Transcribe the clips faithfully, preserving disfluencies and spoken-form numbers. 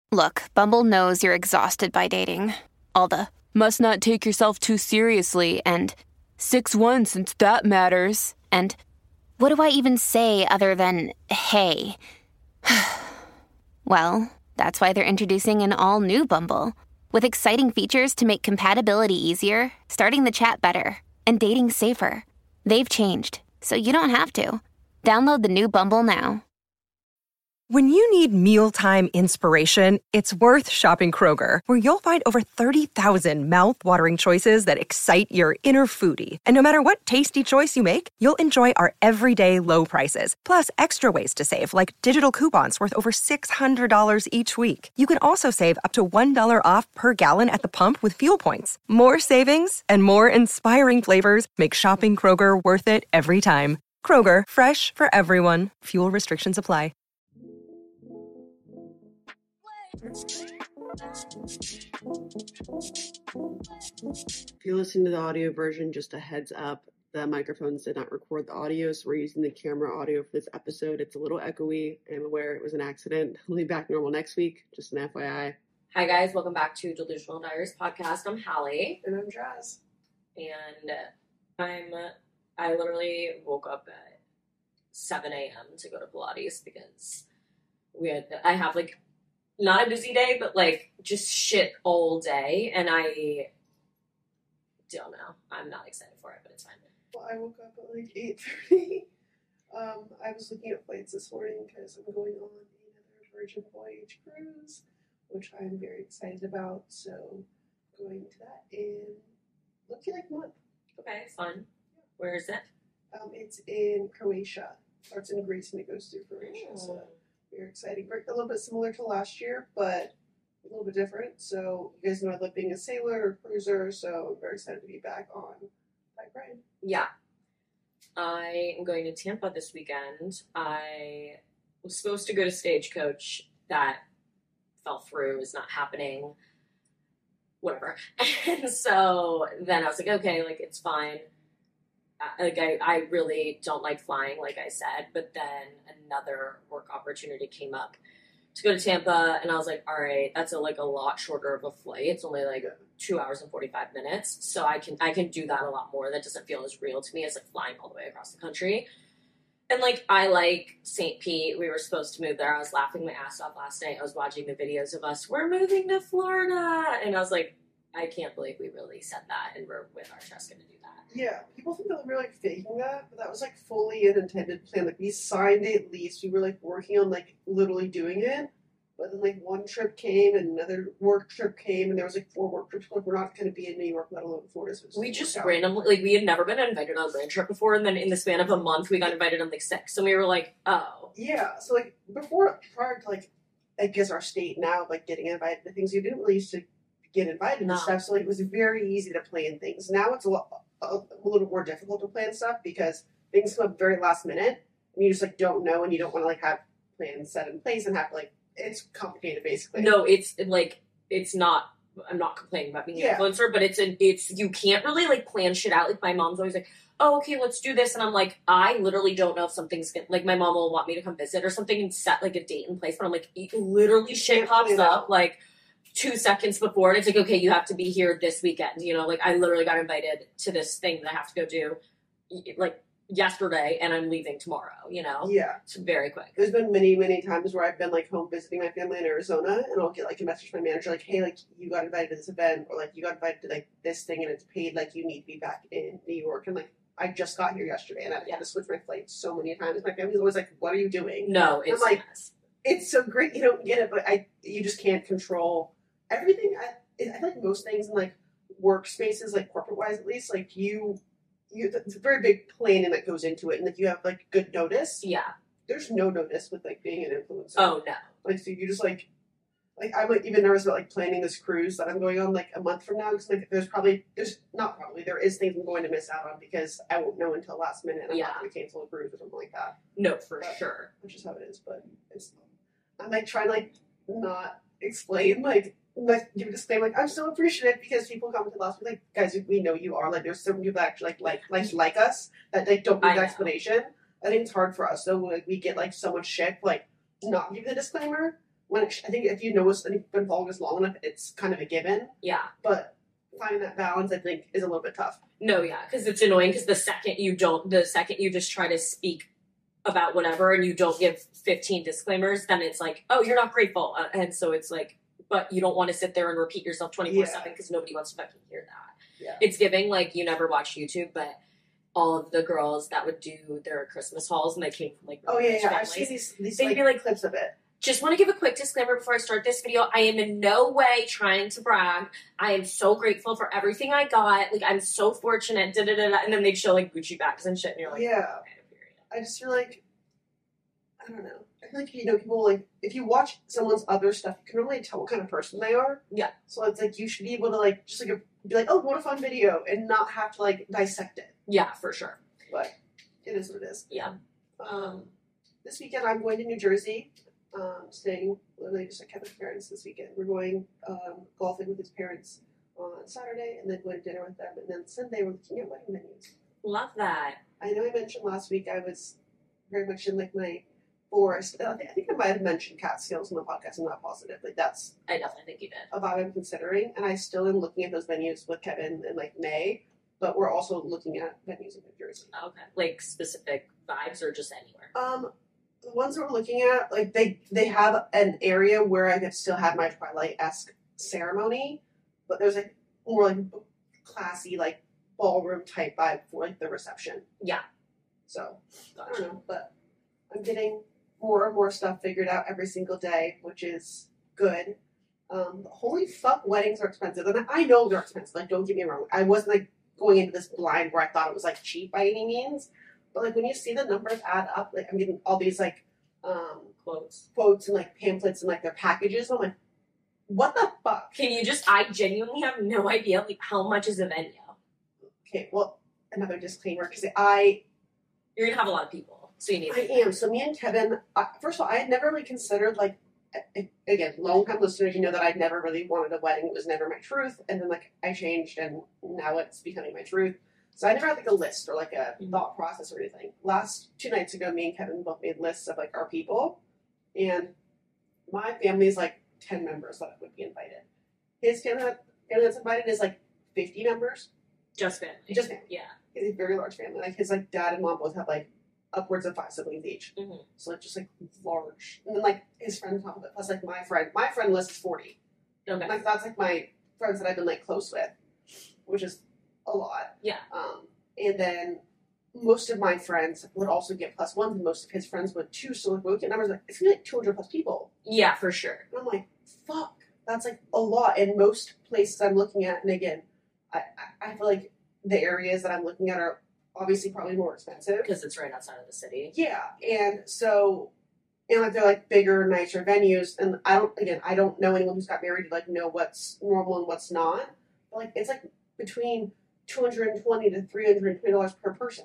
Look, Bumble knows you're exhausted by dating. All the must not take yourself too seriously and six one since that matters. And what do I even say other than hey? Well, that's why they're introducing an all-new Bumble with exciting features to make compatibility easier, starting the chat better, and dating safer. They've changed, so you don't have to. Download the new Bumble now. When you need mealtime inspiration, it's worth shopping Kroger, where you'll find over thirty thousand mouth-watering choices that excite your inner foodie. And no matter what tasty choice you make, you'll enjoy our everyday low prices, plus extra ways to save, like digital coupons worth over six hundred dollars each week. You can also save up to one dollar off per gallon at the pump with fuel points. More savings and more inspiring flavors make shopping Kroger worth it every time. Kroger, fresh for everyone. Fuel restrictions apply. If you're listening to the audio version, just a heads up, the microphones did not record the audio, so we're using the camera audio for this episode. It's a little echoey. I'm aware it was an accident. We'll be back normal next week, just an F Y I. Hi guys, welcome back to Delusional Diaries podcast. I'm Hallie. And I'm Jazz. And I'm, I literally woke up at seven a.m. to go to Pilates because we had, I have like, not a busy day, but like just shit all day, and I don't know. I'm not excited for it, but it's fine. Well, I woke up at like eight thirty. Um, I was looking at flights this morning because I'm going on another Virgin Voyage cruise, which I'm very excited about. So going to that in looking like a month. Okay, fun. Where is it? Um, it's in Croatia. Starts in Greece and it goes through Croatia. Oh. So very exciting. A little bit similar to last year, but a little bit different. So you guys know I love being a sailor or cruiser, so I'm very excited to be back on Bike Ride. Yeah. I am going to Tampa this weekend. I was supposed to go to Stagecoach. That fell through, is not happening. Whatever. And so then I was like, okay, like it's fine. Like I, I really don't like flying, like I said, but then another work opportunity came up to go to Tampa, and I was like, all right, that's a, like a lot shorter of a flight. It's only like two hours and forty-five minutes, so I can I can do that a lot more. That doesn't feel as real to me as like flying all the way across the country. And like I like Saint Pete. We were supposed to move there. I was laughing my ass off last night. I was watching the videos of us. We're moving to Florida, and I was like, I can't believe we really said that, and we're with our chest going to do that. Yeah, people think that we were like faking that, but that was like fully an intended plan. Like we signed it at least. We were like working on like literally doing it, but then like one trip came and another work trip came, and there was like four work trips. Like we're not going to be in New York, let alone Florida. So we just randomly, like we had never been invited on a land trip before, and then in the span of a month, we got invited on like six, and we were like, oh. Yeah, so like before, prior to like, I guess our state now, like getting invited to things, you didn't really used to get invited no. to stuff, so like, it was very easy to plan things. Now it's a, lot, a, a little more difficult to plan stuff because things come up very last minute, and you just like don't know, and you don't want to like have plans set in place and have like, it's complicated basically. No, it's like, it's not, I'm not complaining about being an yeah. influencer, but it's an, it's, you can't really like plan shit out. Like my mom's always like, oh, okay, let's do this. And I'm like, I literally don't know if something's gonna, like my mom will want me to come visit or something and set like a date in place, but I'm like, literally shit pops up like two seconds before, and it's like, okay, you have to be here this weekend, you know, like I literally got invited to this thing that I have to go do like yesterday, and I'm leaving tomorrow, you know? Yeah. It's very quick. There's been many, many times where I've been like home visiting my family in Arizona, and I'll get like a message from my manager like, hey, like you got invited to this event, or like you got invited to like this thing and it's paid, like you need to be back in New York. And like, I just got here yesterday and I yeah. had to switch my flights so many times. My family's always like, what are you doing? No, it's I'm like, nice. It's so great you don't get it, but I you just can't control everything. I, I feel like most things in like workspaces, like corporate wise at least, like you, you it's a very big planning that goes into it, and like you have like good notice. Yeah. There's no notice with like being an influencer. Oh no. Like so you just like like I'm like even nervous about like planning this cruise that I'm going on like a month from now, because like there's probably there's not probably there is things I'm going to miss out on because I won't know until last minute and I'm yeah. not going to cancel a cruise or something like that. No, for but, sure. Which is how it is, but it's I'm like trying to like not explain like like give a disclaimer like I'm so appreciative because people commented last week like, guys, we know you are, like there's certain people that actually like like like like us that like don't give the explanation. I think it's hard for us, so like we get like so much shit like not give the disclaimer, when it, I think if you know us and you've been following us long enough, it's kind of a given. Yeah. But finding that balance, I think, is a little bit tough. No, yeah, because it's annoying because the second you don't, the second you just try to speak about whatever and you don't give fifteen disclaimers, then it's like, oh, you're not grateful. Uh, and so it's like, but you don't want to sit there and repeat yourself twenty-four seven because nobody wants to fucking hear that. Yeah. It's giving, like, you never watch YouTube, but all of the girls that would do their Christmas hauls and they came from, like, oh, yeah, rich yeah. families, I've seen these, these they'd like, be like, clips of it. just want to give a quick disclaimer before I start this video. I am in no way trying to brag. I am so grateful for everything I got. Like, I'm so fortunate. Da, da, da, da. And then they'd show, like, Gucci bags and shit. And you're like, yeah. Okay, period. I just feel like, I don't know. I feel like, you know, people, like, if you watch someone's other stuff, you can really tell what kind of person they are. Yeah. So it's like, you should be able to, like, just, like, be like, oh, what a fun video, and not have to, like, dissect it. Yeah, for sure. But it is what it is. Yeah. Um, this weekend I'm going to New Jersey. Um, staying literally just at Kevin's parents this weekend. We're going um, golfing with his parents on Saturday, and then going to dinner with them. And then Sunday we're looking at wedding menus. Love that. I know I mentioned last week I was very much in like my forest. I think I, think I might have mentioned Catskills on the podcast. I'm not positive. Like that's I definitely think you did. a vibe I'm considering, and I still am looking at those venues with Kevin in like May. But we're also looking at venues in New Jersey. Okay. Like specific vibes or just anywhere? Um. The ones that we're looking at, like, they, they have an area where I could still have my Twilight-esque ceremony, but there's, like, more, like, classy, like, ballroom type vibe for, like, the reception. Yeah. So, Gotcha. I don't know, but I'm getting more and more stuff figured out every single day, which is good. Um, holy fuck, weddings are expensive. And I know they're expensive, like, don't get me wrong. I wasn't, like, going into this blind where I thought it was, like, cheap by any means. But, like, when you see the numbers add up, like, I'm getting all these, like, um, Quotes. quotes and, like, pamphlets and, like, their packages. And I'm like, what the fuck? Can you just, I genuinely have no idea, like, how much is a venue? Okay, well, another disclaimer, because I... You're going to have a lot of people, so you need I am. So me and Kevin, I, first of all, I had never really considered, like, again, long-time listeners, you know that I'd never really wanted a wedding. It was never my truth. And then, like, I changed, and now it's becoming my truth. So I never had, like, a list or, like, a Mm-hmm. thought process or anything. Last two nights ago, me and Kevin both made lists of, like, our people. And my family is, like, ten members that would be invited. His family, family that's invited is, like, fifty members. Just family. Just family. Yeah. He has a very large family. Like, his, like, dad and mom both have, like, upwards of five siblings each. Mm-hmm. So, like, just, like, large. And then, like, his friend on top of it, plus, like, my friend. My friend list is forty. Okay. Like, that's, like, my friends that I've been, like, close with, which is a lot. Yeah. Um, and then most of my friends would also get plus ones, and most of his friends would too. So, like, we look at numbers, like, it's gonna be, like, two hundred plus people. Yeah, for sure. And I'm like, fuck. That's, like, a lot. And most places I'm looking at, and again, I, I, I feel like the areas that I'm looking at are obviously probably more expensive. Because it's right outside of the city. Yeah, and so, and like they're like bigger, nicer venues, and I don't, again, I don't know anyone who's got married to like know what's normal and what's not, but like it's like between two hundred twenty to three hundred twenty dollars per person.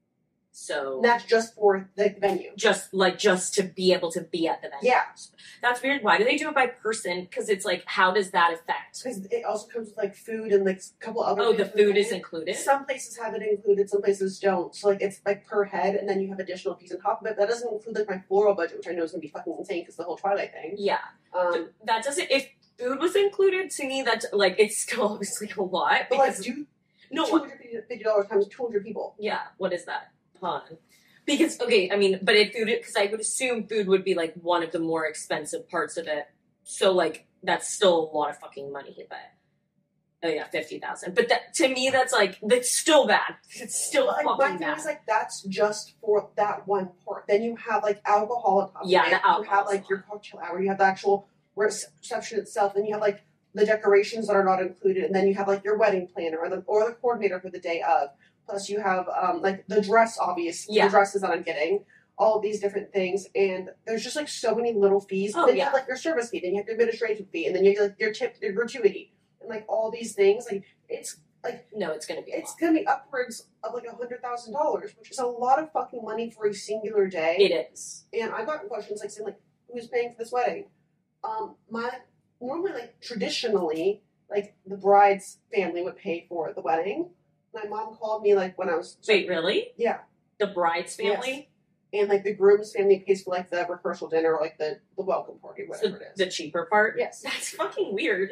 So And that's just for the venue. just like just to be able to be at the venue. Yeah. That's weird. Why do they do it by person? Because it's like, how does that affect? Because it also comes with like food and like a couple other Oh, the things with food it. is included? Some places have it included, some places don't. So like it's like per head, and then you have additional fees on top of it. That doesn't include like my floral budget, which I know is gonna be fucking insane because the whole Twilight thing. Yeah. Um, That doesn't, if food was included, to me, that's like, it's still obviously a lot. but like, Because, do no, two hundred fifty dollars times two hundred people. yeah, what is that? Hold on. Because, okay, I mean, but if food, because I would assume food would be like one of the more expensive parts of it. So, like, that's still a lot of fucking money, but, oh yeah, fifty thousand. But that, to me, that's like, that's still bad. It's still Like, fucking my thing bad. is like that's just for that one part. Then you have like alcohol on top Yeah, of it. the You alcohol's have a like your lot. cocktail hour. You have the actual reception itself. Then you have like the decorations that are not included, and then you have like your wedding planner or the or the coordinator for the day of. Plus you have um like the dress, obviously Yeah. the dresses that I'm getting. All of these different things, and there's just like so many little fees. Oh, then you yeah. have like your service fee, then you have your administrative fee, and then you have like your tip, your gratuity, and like all these things. Like it's like No, it's gonna be a it's lot. gonna be upwards of like a hundred thousand dollars, which is a lot of fucking money for a singular day. It is. And I got questions like saying like, "Who's paying for this wedding?" Um, my normally like traditionally like the bride's family would pay for the wedding. My mom called me like when I was Wait, really? yeah, The bride's Yes. family? and like the groom's family pays for like the rehearsal dinner or like the, the welcome party, whatever So it is. the cheaper part? Yes. That's fucking weird.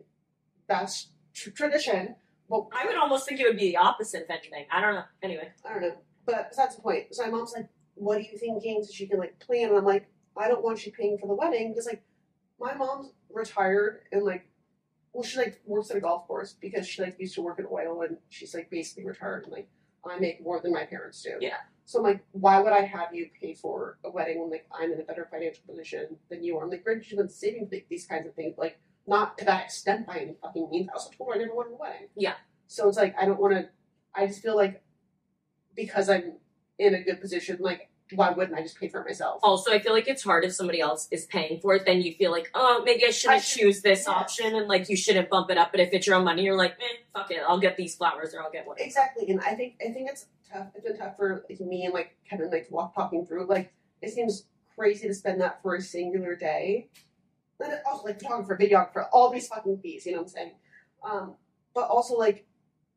That's tr- tradition. But I would almost think it would be the opposite, if anything. I don't know. Anyway. I don't know. But besides the point. So my mom's like, what are you thinking? So she can like plan. And I'm like, I don't want you paying for the wedding because like my mom's retired and like, well, she like works at a golf course because she like used to work in oil and she's like basically retired and like I make more than my parents do. Yeah. So I'm like, why would I have you pay for a wedding when like I'm in a better financial position than you are? I'm like, granted, you've been saving for these kinds of things, like not to that extent by any fucking means. I also told her I never wanted a wedding. Yeah. So it's like I don't want to. I just feel like because I'm in a good position, like why wouldn't I just pay for it myself? Also, I feel like it's hard if somebody else is paying for it. Then you feel like, oh, maybe I shouldn't I should- choose this yeah. option, and like you shouldn't bump it up. But if it's your own money, you're like, eh, fuck it, I'll get these flowers or I'll get whatever. Exactly, and I think I think it's tough. It's been tough for like, me and like Kevin, like walk talking through. Like it seems crazy to spend that for a singular day. And it also like photographer, videographer, all these fucking fees. You know what I'm saying? Um, but also like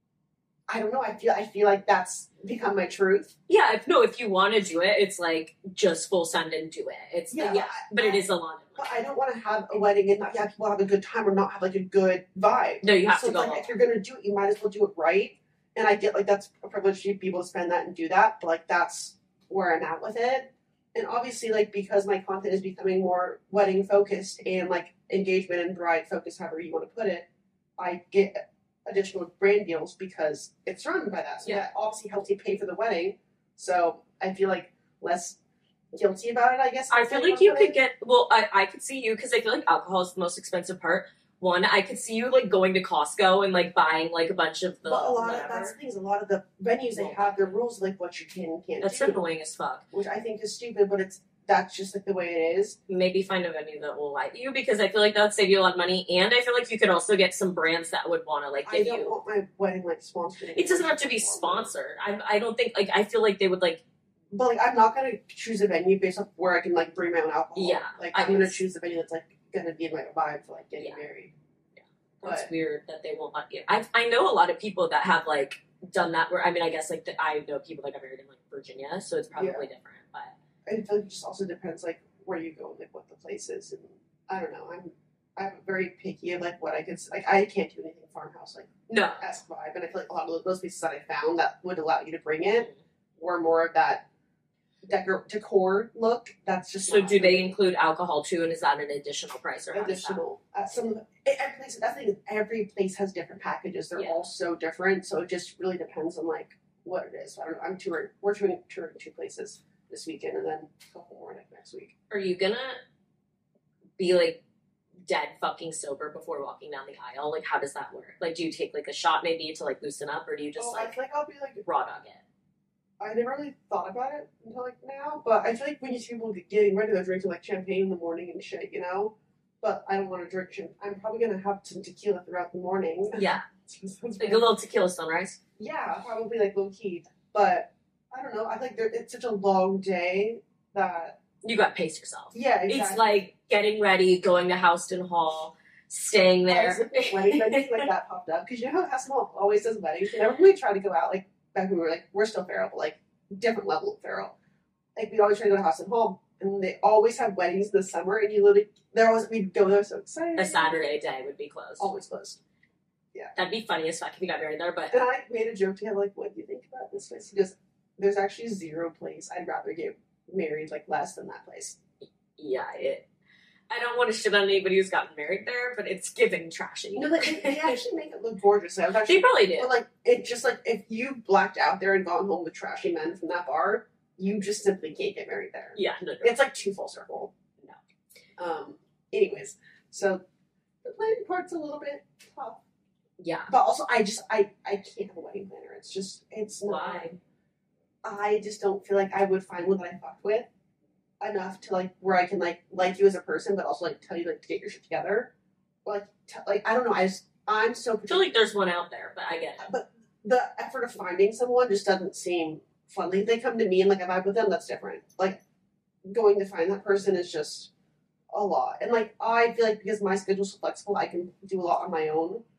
I don't know. I feel I feel like that's become my truth. Yeah, if no, if you want to do it, it's like just full send and do it. It's yeah, Yeah, but I- it is a lot of But money. I don't want to have a wedding and not have people have a good time or not have like a good vibe. No, you have so to go. it's like, if you're gonna do it, you might as well do it right. And I get like that's a privilege to be able to spend that and do that, but like that's where I'm at with it. And obviously, like because my content is becoming more wedding focused and like engagement and bride focused, however you want to put it, I get additional brand deals because it's surrounded by that. So Yeah. that obviously helps you pay for the wedding. So I feel like less guilty about it, I guess. I feel like you could get. Well, I I could see you because I feel like alcohol is the most expensive part. One, I could see you like going to Costco and like buying like a bunch of the. But a lot whatever. of that's the things. A lot of the venues they have their rules like what you can and can't That's do, annoying as fuck. which I think is stupid. But it's that's just like the way it is. Maybe find a venue that will like you because I feel like that would save you a lot of money, and I feel like you could also get some brands that would want to like I give don't you. want my wedding like sponsored. It doesn't have to be sponsored. I I don't think like I feel like they would like. But like I'm not gonna choose a venue based off where I can like bring my own alcohol. Yeah, like I I'm gonna guess. choose a venue that's like gonna be my vibe for like getting Yeah. married. That's But- weird that they won't let you. I I know a lot of people that have like done that. Where I mean, I guess like the, I know people that got married in like Virginia, so it's probably Yeah. different. But I feel like it just also depends like where you go and like what the place is, and I don't know. I'm I'm very picky of like what I can like. I can't do anything farmhouse like no, esque vibe, and I feel like a lot of those places that I found that would allow you to bring it were more of that decor decor look. That's just so not do for they me. include alcohol too, and is that an additional price or how does that- additional? Uh, some of the, every place, that's the thing, every place has different packages. They're Yeah. all so different, so it just really depends on like what it is. So I don't know. I'm touring. We're touring, touring two places this weekend, and then a couple more like next week. Are you gonna be like dead fucking sober before walking down the aisle? Like, how does that work? Like, do you take like a shot maybe to like loosen up, or do you just oh, I like feel like I'll be like raw dog it? I never really thought about it until like now, but I feel like when you see people getting ready, they're drinking like champagne in the morning and shit, you know. But I don't want to drink. Champ- I'm probably gonna have some tequila throughout the morning. Yeah, Sounds like bad. a little tequila sunrise. Yeah, probably like low key. But I don't know. I think there, it's such a long day that You got to pace yourself. yeah, exactly. It's like getting ready, going to Houston Hall, staying there. I was wedding venues like that popped up because you know how House Hall always does weddings. Whenever we try to go out, like back when we were like we're still feral, but like different level of feral. Like we'd always try to go to House and Hall, and they always have weddings this summer, and you literally there always we'd go there so excited. A Saturday day would be closed. Always closed. That'd be funny as fuck if you got married there, but And I made a joke to him like, "What do you think about this place?" He goes, "There's actually zero place I'd rather get married like less than that place." yeah, it. I don't want to shit on anybody who's gotten married there, but it's giving trashy. You know, like, they they actually make it look gorgeous. I was actually They probably did. But like it just like if you blacked out there and gone home with trashy men from that bar, you just simply can't get married there. Yeah, no, no. It's like too full circle. No. Um. Anyways, so the planning part's a little bit tough, yeah. but also I just I I can't have a wedding planner. It's just it's not. Why? I just don't feel like I would find one that I fucked with enough to like where I can like like you as a person, but also like tell you like to get your shit together. Or, like t- like I don't know. I just I'm so I feel like there's one out there, but I get it. but the effort of finding someone just doesn't seem fun. Like, if they come to me and like I vibe with them, that's different. Like going to find that person is just a lot. And like I feel like because my schedule's so flexible, I can do a lot on my own.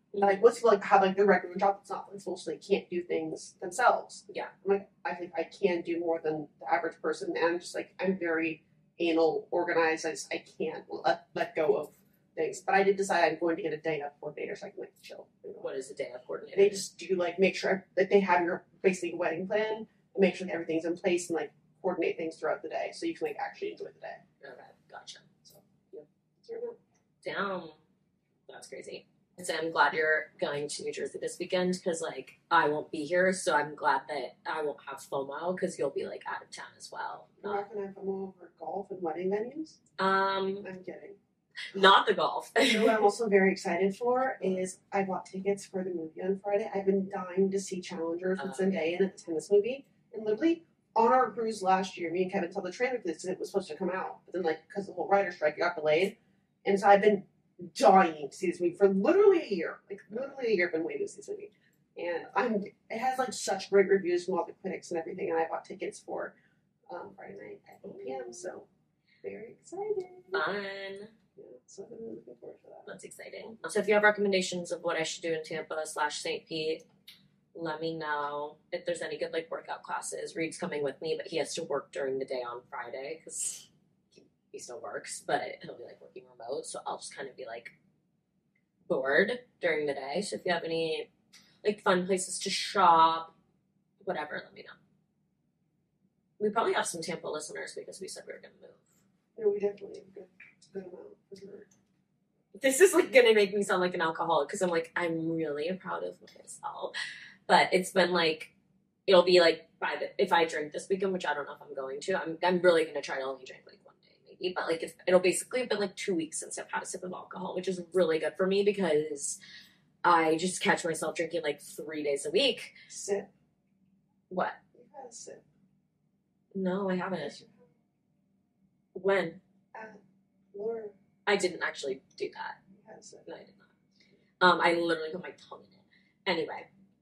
Like, most people like have like their regular job that's not flexible, so they can't do things themselves. Yeah. I'm like, I think I can do more than the average person, and I'm just like, I'm very anal, organized. I just I can't let let go of things. But I did decide I'm going to get a day of coordinator so I can like chill. You know? What is a day of coordinator? They just do like make sure like they have your basically wedding plan and make sure that everything's in place and like coordinate things throughout the day so you can like actually enjoy the day. Okay, gotcha. So yeah, that's right now. Damn, that's crazy. So I'm glad you're going to New Jersey this weekend because, like, I won't be here, so I'm glad that I won't have FOMO because you'll be, like, out of town as well. You're not going to have FOMO over golf and wedding venues? Um, I'm kidding. Not the golf. You know what I'm also very excited for is I bought tickets for the movie on Friday. I've been dying to see Challengers with Uh, Zendaya at the tennis movie in Liberty. On our cruise last year, me and Kevin saw the trailer for this and it was supposed to come out. But then, like, because of the whole writer's strike, it got delayed. And so I've been dying to see this movie for literally a year. Like, literally a year I've been waiting to see this movie. And I'm, it has, like, such great reviews from all the critics and everything. And I bought tickets for um, Friday night at eight p.m. So, very excited. Fun. Yeah, so I'm really looking forward to that. That's exciting. So if you have recommendations of what I should do in Tampa slash Saint Pete, let me know. If there's any good, like, workout classes. Reed's coming with me, but he has to work during the day on Friday because he, he still works, but he'll be, like, working remote. So I'll just kind of be, like, bored during the day. So if you have any, like, fun places to shop, whatever, let me know. We probably have some Tampa listeners because we said we were going to move. Yeah, we definitely have a good, good amount for sure. This is, like, gonna make me sound like an alcoholic because I'm, like, I'm really proud of myself. But it's been, like, it'll be, like, by the, if I drink this weekend, which I don't know if I'm going to, I'm I'm really gonna try to only drink, like, one day maybe. But, like, if, it'll basically have been, like, two weeks since I've had a sip of alcohol, which is really good for me because I just catch myself drinking, like, three days a week. Sip. What? You had a sip. No, I haven't. When? Uh, Laura, I didn't actually do that. you had a sip. No, I did not. Um, I literally put my tongue in it. Anyway,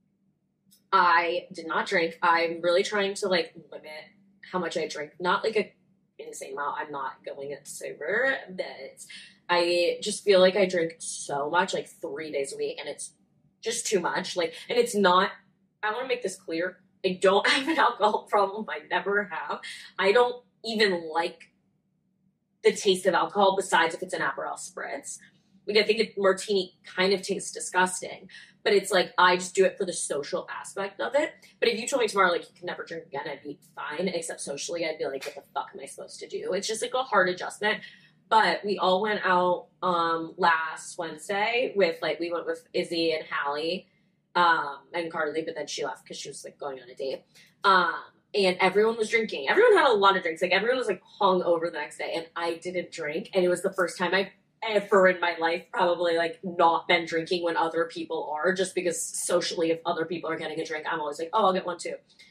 I did not drink. I'm really trying to, like, limit how much I drink. Not, like, a insane amount. I'm not going it sober, but I just feel like I drink so much, like, three days a week, and it's just too much. Like, and it's not, I want to make this clear. I don't have an alcohol problem. I never have. I don't even like the taste of alcohol besides if it's an Aperol Spritz. Like, I think a martini kind of tastes disgusting, but it's like, I just do it for the social aspect of it. But if you told me tomorrow, like, you can never drink again, I'd be fine, except socially, I'd be like, what the fuck am I supposed to do? It's just like a hard adjustment. But we all went out um, last Wednesday with, like, we went with Izzy and Hallie um, and Carly, but then she left because she was, like, going on a date. Um, And everyone was drinking. Everyone had a lot of drinks. Like, everyone was, like, hung over the next day. And I didn't drink. And it was the first time I've ever in my life probably, like, not been drinking when other people are. Just because socially, if other people are getting a drink, I'm always like, oh, I'll get one too.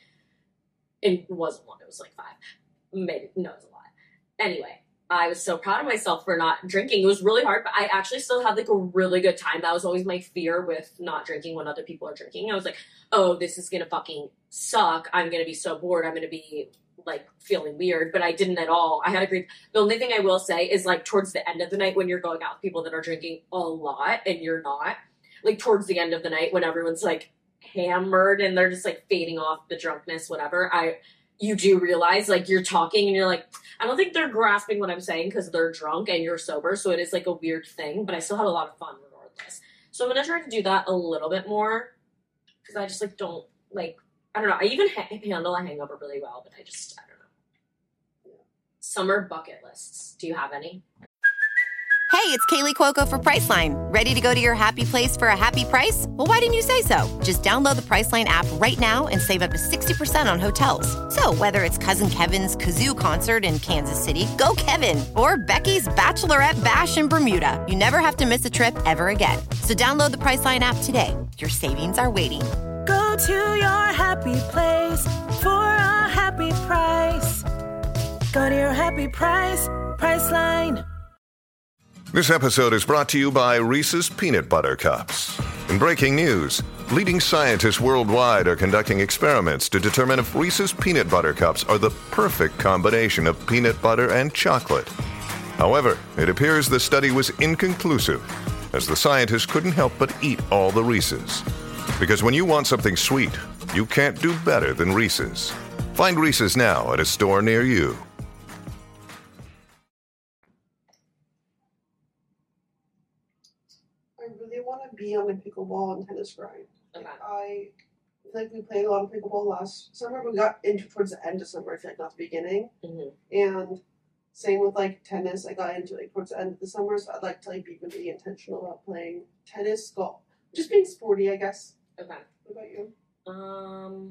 It wasn't one. It was, like, five. Maybe. No, it was a lot. Anyway, I was so proud of myself for not drinking. It was really hard, but I actually still had, like, a really good time. That was always my fear with not drinking when other people are drinking. I was like, oh, this is gonna fucking suck. I'm gonna be so bored. I'm gonna be, like, feeling weird. But I didn't at all. I had a great... The only thing I will say is, like, towards the end of the night when you're going out with people that are drinking a lot and you're not, like, towards the end of the night when everyone's, like, hammered and they're just, like, fading off the drunkenness, whatever, I... you do realize, like, you're talking and you're like, I don't think they're grasping what I'm saying because they're drunk and you're sober, so it is, like, a weird thing, but I still had a lot of fun regardless. So I'm going to try to do that a little bit more because I just, like, don't, like, I don't know. I even ha- handle a hangover really well, but I just, I don't know. Summer bucket lists. Do you have any? Hey, it's Kaylee Cuoco for Priceline. Ready to go to your happy place for a happy price? Well, why didn't you say so? Just download the Priceline app right now and save up to sixty percent on hotels. So whether it's Cousin Kevin's Kazoo Concert in Kansas City, go Kevin, or Becky's Bachelorette Bash in Bermuda, you never have to miss a trip ever again. So download the Priceline app today. Your savings are waiting. Go to your happy place for a happy price. Go to your happy price, Priceline. This episode is brought to you by Reese's Peanut Butter Cups. In breaking news, leading scientists worldwide are conducting experiments to determine if Reese's Peanut Butter Cups are the perfect combination of peanut butter and chocolate. However, it appears the study was inconclusive, as the scientists couldn't help but eat all the Reese's. Because when you want something sweet, you can't do better than Reese's. Find Reese's now at a store near you. I really want to be on a pickleball and tennis grind. Okay. I feel like we played a lot of pickleball last summer. We got into towards the end of summer, I feel like, not the beginning. Mm-hmm. And same with like tennis, I got into like towards the end of the summer, so I'd like to like be really intentional about playing tennis, golf, just being sporty, I guess. Okay. What about you? Um,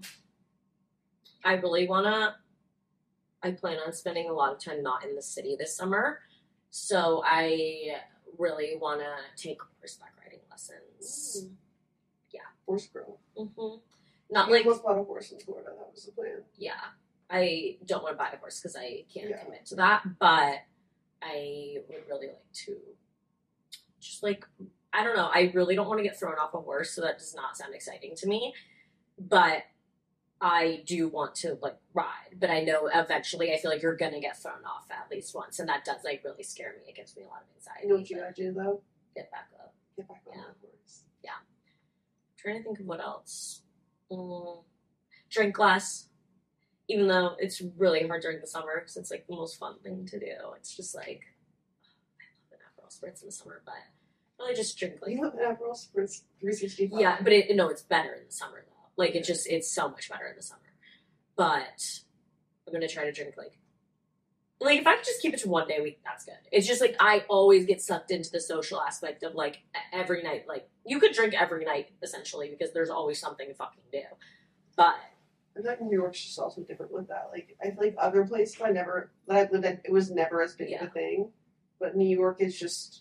I really wanna. I plan on spending a lot of time not in the city this summer, so I really wanna take horseback riding lessons. Mm. Yeah. Horse girl. Mm-hmm. Not You like almost bought a horse in Florida. That was the plan. yeah. I don't want to buy a horse because I can't Yeah. commit to that, but I would really like to just like, I don't know, I really don't want to get thrown off a horse, so that does not sound exciting to me, but I do want to like ride, but I know eventually I feel like you're gonna get thrown off at least once, and that does like really scare me. It gives me a lot of anxiety. You know what you but gotta do though? Get back up. Get back on Yeah. that horse. I'm trying to think of what else. Mm, drink less. Even though it's really hard during the summer because it's like the most fun thing to do. It's just like, I love an Aperol Spritz in the summer, but really just drink like. You have an Aperol Spritz three sixty-five. Yeah, but it, no, it's better in the summer though. Like it just, it's so much better in the summer. But I'm gonna try to drink like, like if I could just keep it to one day a week, that's good. It's just like I always get sucked into the social aspect of like every night. Like you could drink every night essentially because there's always something to fucking do. But I feel like New York's just also different with that. Like, I feel like other places I never, that I've lived at, it was never as big Yeah. of a thing. But New York is just,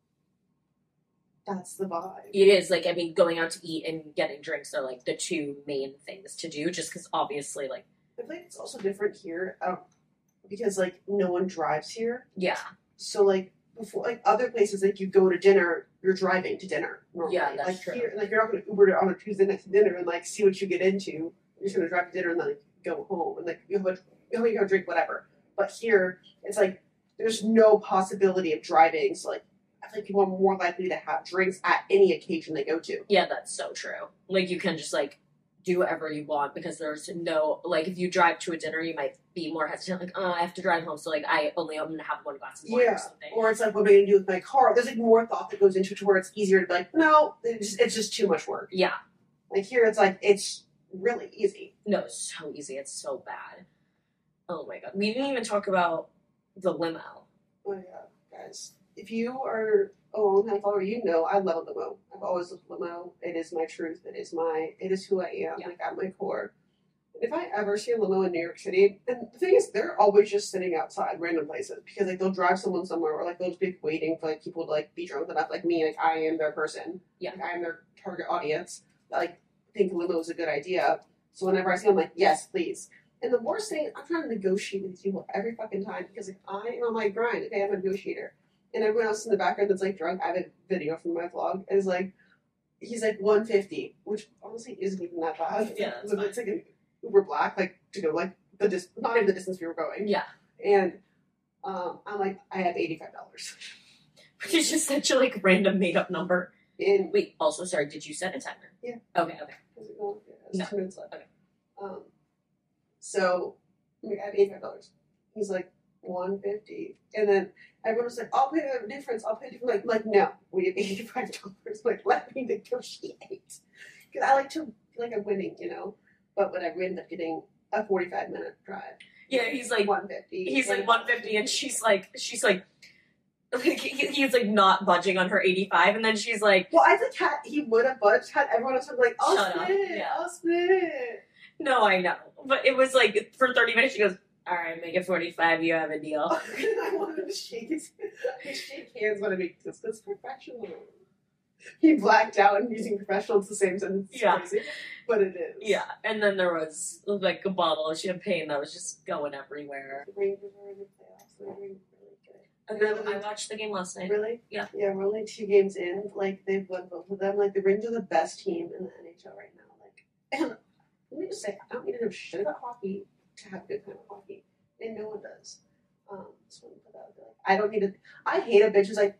that's the vibe. it is like, I mean, going out to eat and getting drinks are like the two main things to do just because obviously like, I feel like it's also different here um, because, like, no one drives here. yeah. So, like, before, like, other places, like, you go to dinner, you're driving to dinner normally. Yeah, that's like, true. Here, like, you're not going to Uber on a Tuesday night to dinner and, like, see what you get into. You're just going to drive to dinner and then, like, go home and, like, you have a, you have a, you have a drink, whatever. But here, it's like, there's no possibility of driving. So, like, I feel like people are more likely to have drinks at any occasion they go to. Yeah, that's so true. Like you can just like do whatever you want because there's no, like if you drive to a dinner, you might be more hesitant. Like, oh, I have to drive home. So like I only am going to have one glass of wine Yeah. or something. Or it's like, what am I going to do with my car? There's, like, more thought that goes into it to where it's easier to be like, no, it's just, it's just too much work. Yeah. Like, here, it's like, it's really easy. No, it's so easy. It's so bad. Oh my God. We didn't even talk about the limo. Oh yeah, guys. If you are a long-time follower, you know I love a limo. I've always loved limo. It is my truth. It is my. It is who I am. Yeah. Like at my core. And if I ever see a limo in New York City, and the thing is, they're always just sitting outside random places because like they'll drive someone somewhere, or like they'll just be waiting for like people to like be drunk enough, like me. Like I am their person. Yeah. Like, I am their target audience. That, like think a limo is a good idea. So whenever I see them, I'm like, yes, please. And the worst thing, I'm trying to negotiate with these people every fucking time because like, I am on my grind. Okay, I'm a negotiator. And everyone else in the background that's like drunk, I have a video from my vlog, is like, he's like one fifty, which honestly isn't even that bad. Yeah, that's But it's like an Uber Black, like to go like the dis- not even the distance we were going. Yeah. And um, I'm like, I have eighty-five dollars. Which is just such a like random made up number. And Wait, also, sorry, did you set a timer? Yeah. Okay, okay. how's it going? Yeah, it's No. two minutes left. Okay. Um, so I'm like, I have eighty-five dollars. He's like one fifty, and then everyone was like, I'll pay the difference. I'll pay the difference. Like, like no, we have eighty-five dollars. Like, let me negotiate. Because I like to feel like I'm winning, you know. But whatever, we ended up getting a forty-five minute drive. Yeah, he's like one fifty. He's like one fifty, and she's like, she's like, he, he's like not budging on her eighty-five, and then she's like, Well, I think had, he would have budged had everyone else been like, I'll Shut up. split, Yeah. I'll split. no, I know, but it was like for thirty minutes. She goes, all right, make it forty-five. You have a deal. I wanted to shake his, I shake hands when I make this. That's professional. He blacked out and using professional. It's the same sentence. It's Yeah. crazy, but it is. Yeah, and then there was like a bottle of champagne that was just going everywhere. The Rangers are in the playoffs. They're doing really good. And then I watched the game last night. Really? Yeah. Yeah, we're only two games in. Like, they've won both of them. Like, the Rangers are the best team in the N H L right now. Like, and let me just say, I don't need to know shit about hockey to have a good time with hockey. And no one does. Um, just want to put that out there. Like, I don't need to. I hate a bitch who's like,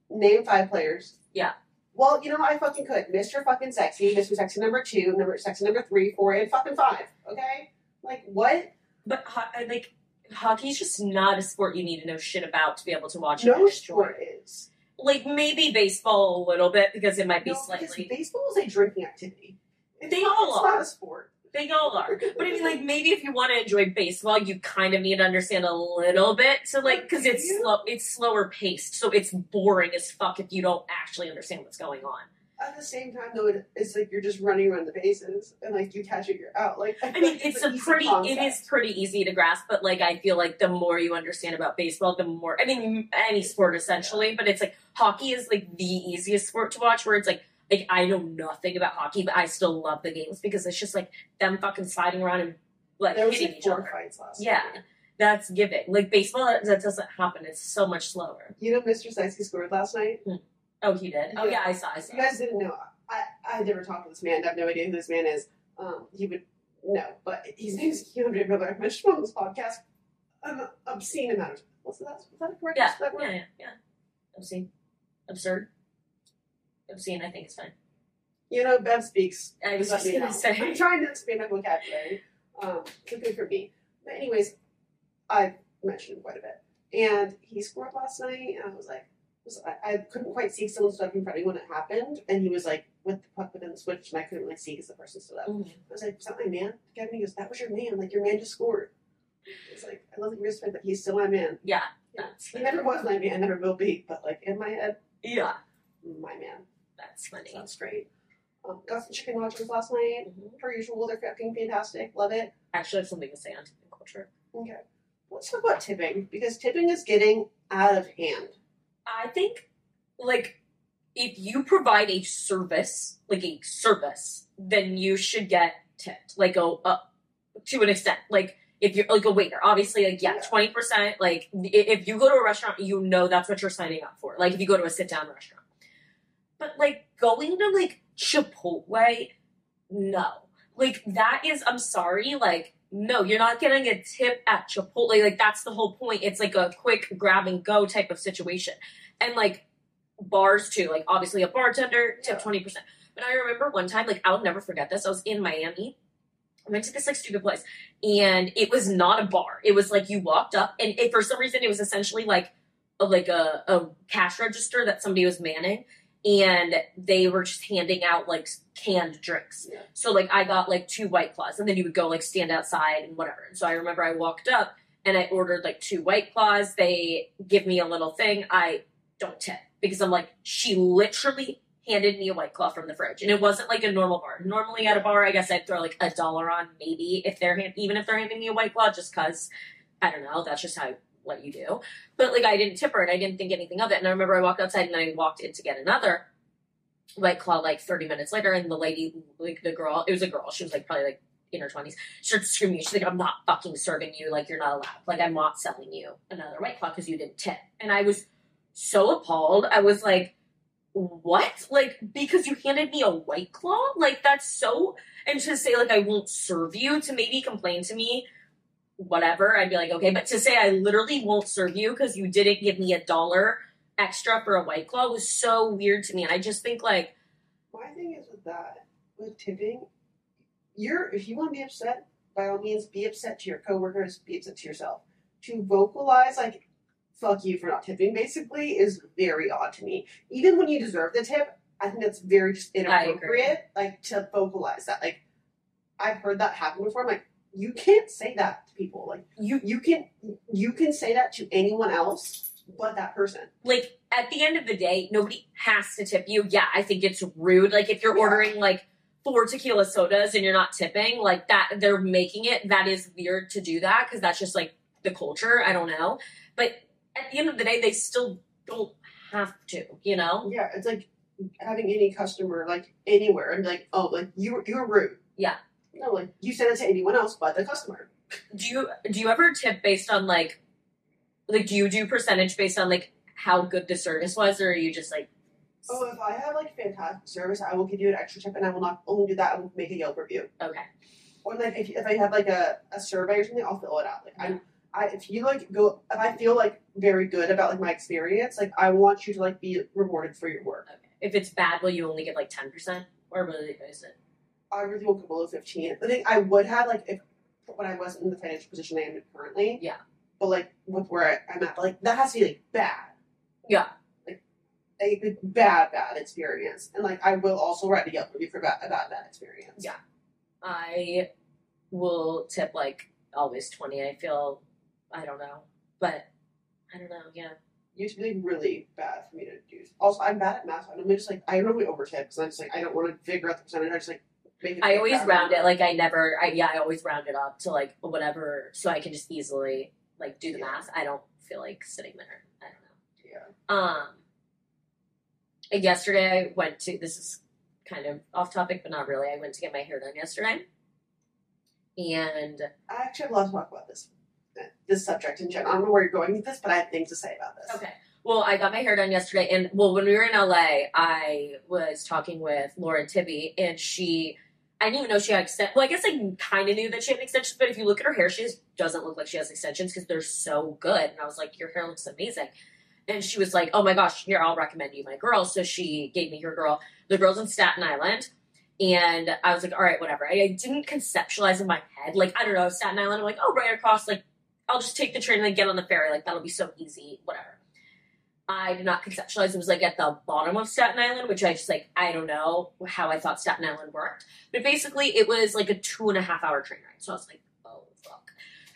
name five players. Yeah. Well, you know, I fucking could. Mister fucking Sexy, Mister Sexy number two, number Sexy number three, four, and fucking five. Okay? Like, what? But, ho- like, hockey's just not a sport you need to know shit about to be able to watch it. No sport is. Like, maybe baseball a little bit, because it might be No, slightly... because baseball is a drinking activity. It's They not, all it's are. not a sport. They all are. But I mean, like, maybe if you want to enjoy baseball, you kind of need to understand a little bit to, like, because it's Yeah. slow, it's slower paced, so it's boring as fuck if you don't actually understand what's going on. At the same time, though, it, it's like you're just running around the bases, and like you catch it, you're out. Like, I, I mean, feel like it's an a easy pretty, concept. it is pretty easy to grasp, but, like, I feel like the more you understand about baseball, the more, I mean, any sport essentially, but it's like, hockey is, like, the easiest sport to watch, where it's like, like, I know nothing about hockey, but I still love the games, because it's just, like, them fucking sliding around and, like, There was hitting like each four other. fights last Yeah. night. That's giving. Like, baseball, that, that doesn't happen. It's so much slower. You know, Mister Sexy scored last night. Oh, he did? Oh, Yeah. yeah, I saw, I saw. You guys didn't know. I I never talked to this man. I have no idea who this man is. Um, he would know, but his name is Keandre Miller. I mentioned him on this podcast an obscene amount of. What's that? Was that a correct? Yeah, that word? yeah, yeah, yeah. Obscene. Absurd. Obscene, I think it's fine. You know, Bev speaks. I was Let just me gonna know. say. I'm trying to expand my vocabulary. Um, so good for me. But anyways, I mentioned him quite a bit, and he scored last night, and I was like, was, I, I couldn't quite see someone stood up in front of me when it happened, and he was like with the puck within the switch, and I couldn't really see because the person stood up. Mhm. I was like, "Is that my man?" Kevin, he goes, "That was your man. Like your man just scored." It's like I love the respect, but he's still my man. Yeah. That's He never was my man, never will be, but like in my head, Yeah. my man. That's funny. So that's great. Um, got some chicken nachos last night. Mhm. Per usual, they're fucking fantastic. Love it. Actually, I have something to say on tipping culture. Okay. Let's talk about tipping, because tipping is getting out of hand. I think, like, if you provide a service, like a service, then you should get tipped. Like, a, a to an extent. Like, if you're, like, a waiter, obviously, like, yeah, Yeah. twenty percent, like, i- if you go to a restaurant, you know that's what you're signing up for. Like, if you go to a sit-down restaurant. But, like, going to, like, Chipotle, no. Like, that is, I'm sorry, like, no, you're not getting a tip at Chipotle. Like, that's the whole point. It's like a quick grab and go type of situation. And, like, bars, too. Like, obviously, a bartender, tip Yeah. twenty percent. But I remember one time, like, I'll never forget this. I was in Miami. I went to this, like, stupid place. And it was not a bar. It was, like, you walked up, and it, for some reason, it was essentially, like, a, like a, a cash register that somebody was manning. And they were just handing out, like, canned drinks. Yeah. So, like, I got, like, two White Claws, and then you would go, like, stand outside and whatever. And so I remember I walked up, and I ordered, like, two White Claws. They give me a little thing. I don't tip, because I'm like, she literally handed me a White Claw from the fridge. And it wasn't, like, a normal bar. Normally at a bar, I guess I'd throw, like, a dollar on, maybe, if they're, hand- even if they're handing me a White Claw, just because, I don't know, that's just how what you do. But, like, I didn't tip her, and I didn't think anything of it. And I remember I walked outside, and I walked in to get another White Claw, like, thirty minutes later, and the lady, like, the girl, it was a girl, she was, like, probably, like, in her twenties, she started screaming. She's like, I'm not fucking serving you, like, you're not allowed. Like, I'm not selling you another White Claw because you didn't tip. And I was so appalled. I was like, what? Like, because you handed me a White Claw? Like, that's so... And to say, like, I won't serve you, to maybe complain to me, whatever, I'd be like, okay. But to say I literally won't serve you because you didn't give me a dollar extra for a White Claw was so weird to me. And I just think, like... My thing is with that, with tipping, you're if you want to be upset, by all means, be upset to your coworkers, be upset to yourself. To vocalize, like, fuck you for not tipping, basically, is very odd to me. Even when you deserve the tip, I think that's very just inappropriate, like, to vocalize that. Like, I've heard that happen before. I'm like, you can't say that to people. Like, you you can you can say that to anyone else but that person. Like, at the end of the day, nobody has to tip you. Yeah, I think it's rude. Like, if you're Yeah. ordering, like, four tequila sodas and you're not tipping, like, that, they're making it, that is weird to do that, because that's just, like, the culture. I don't know. But at the end of the day, they still don't have to, you know? Yeah, it's like having any customer, like, anywhere, and be like, oh, like, you you were rude. Yeah. No, like, you said it to anyone else but the customer. Do you, do you ever tip based on, like, like, do you do percentage based on, like, how good the service was, or are you just, like... Oh, if I have, like, fantastic service, I will give you an extra tip, and I will not only do that, I will make a Yelp review. Okay. Or, like, if, if I have, like, a, a survey or something, I'll fill it out. Like, I'm, I, if you like go, if I feel like very good about like my experience, like I want you to like be rewarded for your work. Okay. If it's bad, will you only give like ten percent, or will it, is it? I really won't go below fifteen. I think I would have like if when I wasn't in the financial position I am in currently. Yeah. But like with where I, I'm at, but, like that has to be like bad. Yeah. Like a bad, bad experience, and like I will also write a Yelp review for bad, bad, bad experience. Yeah. I will tip like always twenty. I feel, I don't know, but I don't know. Yeah. It used to be like, really bad for me to do. Also, I'm bad at math. I'm just like I normally over tip because I'm just like I don't want to figure out the percentage. I just like make it. I always round it. Like I never. I yeah. I always round it up to like whatever, so I can just easily like do the yeah. math. I don't feel like sitting there. I don't know. Yeah. Um. Yesterday I went to. This is kind of off topic, but not really. I went to get my hair done yesterday, and I actually have a lot to talk about this. This subject in general. I don't know where you're going with this, but I have things to say about this. Okay. Well, I got my hair done yesterday, and well, when we were in L A, I was talking with Lauren Tibby, and she, I didn't even know she had extensions. Well, I guess I kind of knew that she had extensions, but if you look at her hair, she just doesn't look like she has extensions because they're so good. And I was like, your hair looks amazing. And she was like, oh my gosh, here, I'll recommend you my girl. So she gave me her girl. The girl's in Staten Island. And I was like, all right, whatever. I, I didn't conceptualize in my head. Like, I don't know, Staten Island. I'm like, oh, right across, like, I'll just take the train and then get on the ferry. Like, that'll be so easy, whatever. I did not conceptualize it was, like, at the bottom of Staten Island, which I just, like, I don't know how I thought Staten Island worked. But basically, it was, like, a two and a half hour train ride. So I was like, oh, fuck.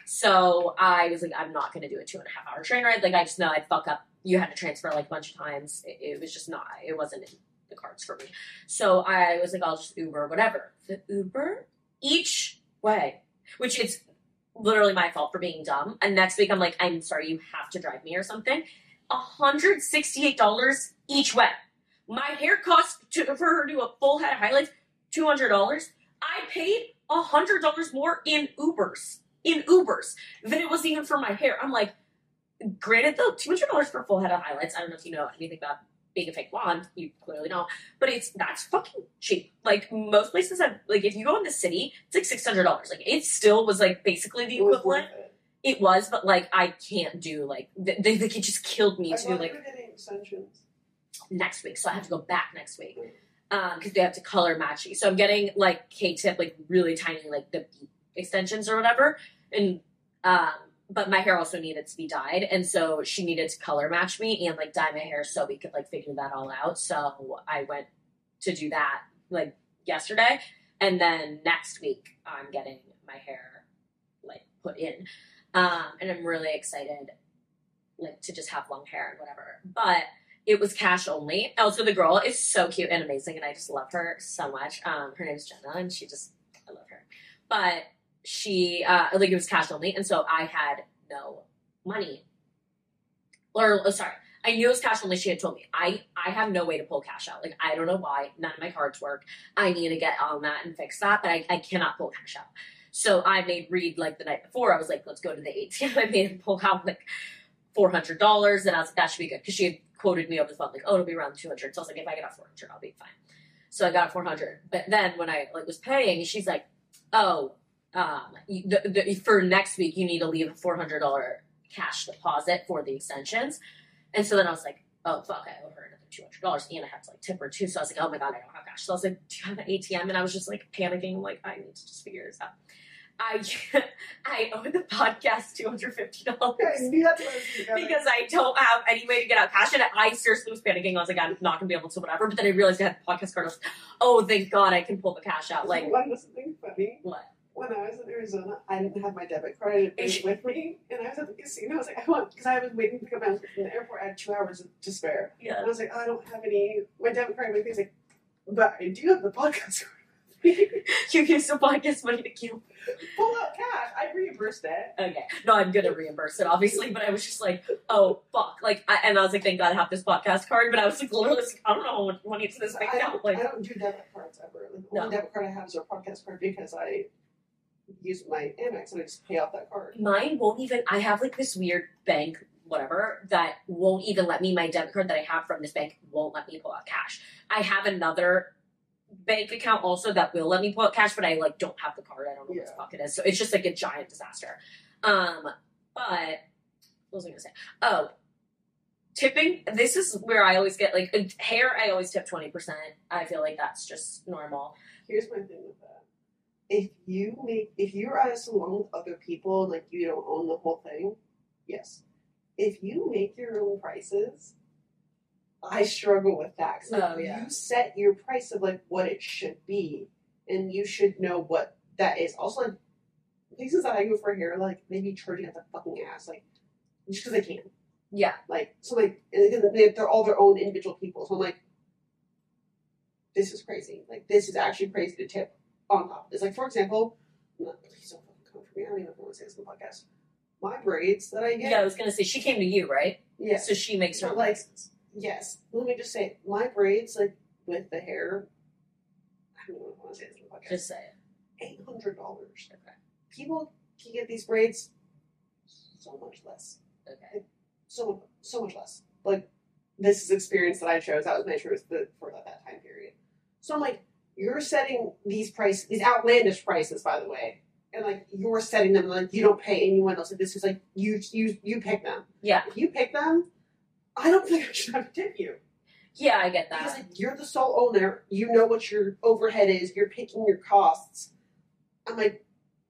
So I was like, I'm not going to do a two and a half hour train ride. Like, I just know I'd fuck up. You had to transfer, like, a bunch of times. It, it was just not, it wasn't in the cards for me. So I was like, I'll just Uber, whatever. The Uber each way, which is literally my fault for being dumb. And next week I'm like, I'm sorry, you have to drive me or something. one hundred sixty-eight dollars each way. My hair cost to, for her to do a full head of highlights, two hundred dollars. I paid one hundred dollars more in Ubers, in Ubers, than it was even for my hair. I'm like, granted though, two hundred dollars for a full head of highlights. I don't know if you know anything about being a fake blonde, you clearly don't, but it's, that's fucking cheap. Like, most places have, like, if you go in the city, it's like six hundred dollars. Like, it still was, like, basically the It was equivalent. worth it. It was, but, like, I can't do, like, they, they, like, it just killed me I to do, thought like, you were getting extensions. next week, so I have to go back next week, um, because they have to color match you. So I'm getting, like, K-tip, like, really tiny, like, the beat extensions or whatever, and, um, but my hair also needed to be dyed, and so she needed to color match me and, like, dye my hair so we could, like, figure that all out. So I went to do that, like, yesterday, and then next week I'm getting my hair, like, put in. Um, and I'm really excited, like, to just have long hair and whatever. But it was cash only. Also, the girl is so cute and amazing, and I just love her so much. Um, her name is Jenna, and she just, I love her. But she, uh, like, it was cash only, and so I had no money. Or, oh, sorry, I knew it was cash only. She had told me. I, I have no way to pull cash out. Like, I don't know why. None of my cards work. I need to get on that and fix that, but I, I cannot pull cash out. So I made Reed, like, the night before. I was like, let's go to the A T M. I made him pull out, like, four hundred dollars, and I was like, that should be good, because she had quoted me over the phone, like, oh, it'll be around two hundred. So I was like, if I get out four hundred, I'll be fine. So I got four hundred. But then when I, like, was paying, she's like, oh, um, the, the, for next week, you need to leave a four hundred dollars cash deposit for the extensions. And so then I was like, oh, fuck, I owe her another two hundred dollars, and I have to, like, tip her too. So I was like, oh my God, I don't have cash. So I was like, do you have an A T M? And I was just, like, panicking, like, I need to just figure this out. I I owe the podcast two hundred fifty dollars I knew that's what I was thinking. because I don't have any way to get out cash. And I seriously was panicking. I was like, I'm not going to be able to whatever. But then I realized I had the podcast card. I was like, oh, thank God I can pull the cash out. Like, What was something funny? what? When I was in Arizona, I didn't have my debit card. I didn't bring it with me, and I was at the casino. I was like, I want, because I was waiting to pick up my from the airport. I had two hours to spare. Yeah. And I was like, oh, I don't have any my debit card with me. He's like, but I do have the podcast card. You used the podcast money to kill. Pull out cash. I reimbursed it. Okay. No, I'm going to reimburse it, obviously. But I was just like, oh, fuck. Like, I, and I was like, thank God I have this podcast card. But I was like, literally, like, I don't know how much money it's in this bank I account. don't, Like, I don't do debit cards ever. Like, the No. only debit card I have is a podcast card because I use my Amex and I just pay off that card. mine won't even, I have like this weird bank, whatever, that won't even let me, my debit card that I have from this bank won't let me pull out cash. I have another bank account also that will let me pull out cash, but I like don't have the card. I don't know Yeah. what the fuck it is. So it's just like a giant disaster. Um, But what was I gonna say? Oh, tipping. This is where I always get like hair. I always tip twenty percent. I feel like that's just normal. Here's my thing with that. If you make, if you're at a salon with other people, like you don't own the whole thing, yes. If you make your own prices, I struggle with that. Cause, like, Oh, yeah. you set your price of like what it should be, and you should know what that is. Also, like places that I go for hair, like they be charging at the fucking ass, like just because they can. Yeah. Like so, like and they- they're all their own individual people. So I'm like, this is crazy. Like this is actually crazy to tip on top of this. Like for example, no, please don't fucking come for me. I don't even know if I want to say this in the podcast. My braids that I get. Yeah, I was gonna say she came to you, right? Yeah. So she makes her But, own like, prices. Yes. Let me just say, my braids, like with the hair, I don't know if I want to say this in the podcast. Just say it. Eight hundred dollars. Okay. People can get these braids so much less. Okay. So so much less. Like this is experience that I chose. That was my choice for, for that time period. So I'm like, you're setting these prices, these outlandish prices, by the way, and like you're setting them like you don't pay anyone else. Like this is like you you you pick them. Yeah. If you pick them, I don't think I should have to tip you. Yeah, I get that. Because like, you're the sole owner, you know what your overhead is, you're picking your costs. I'm like,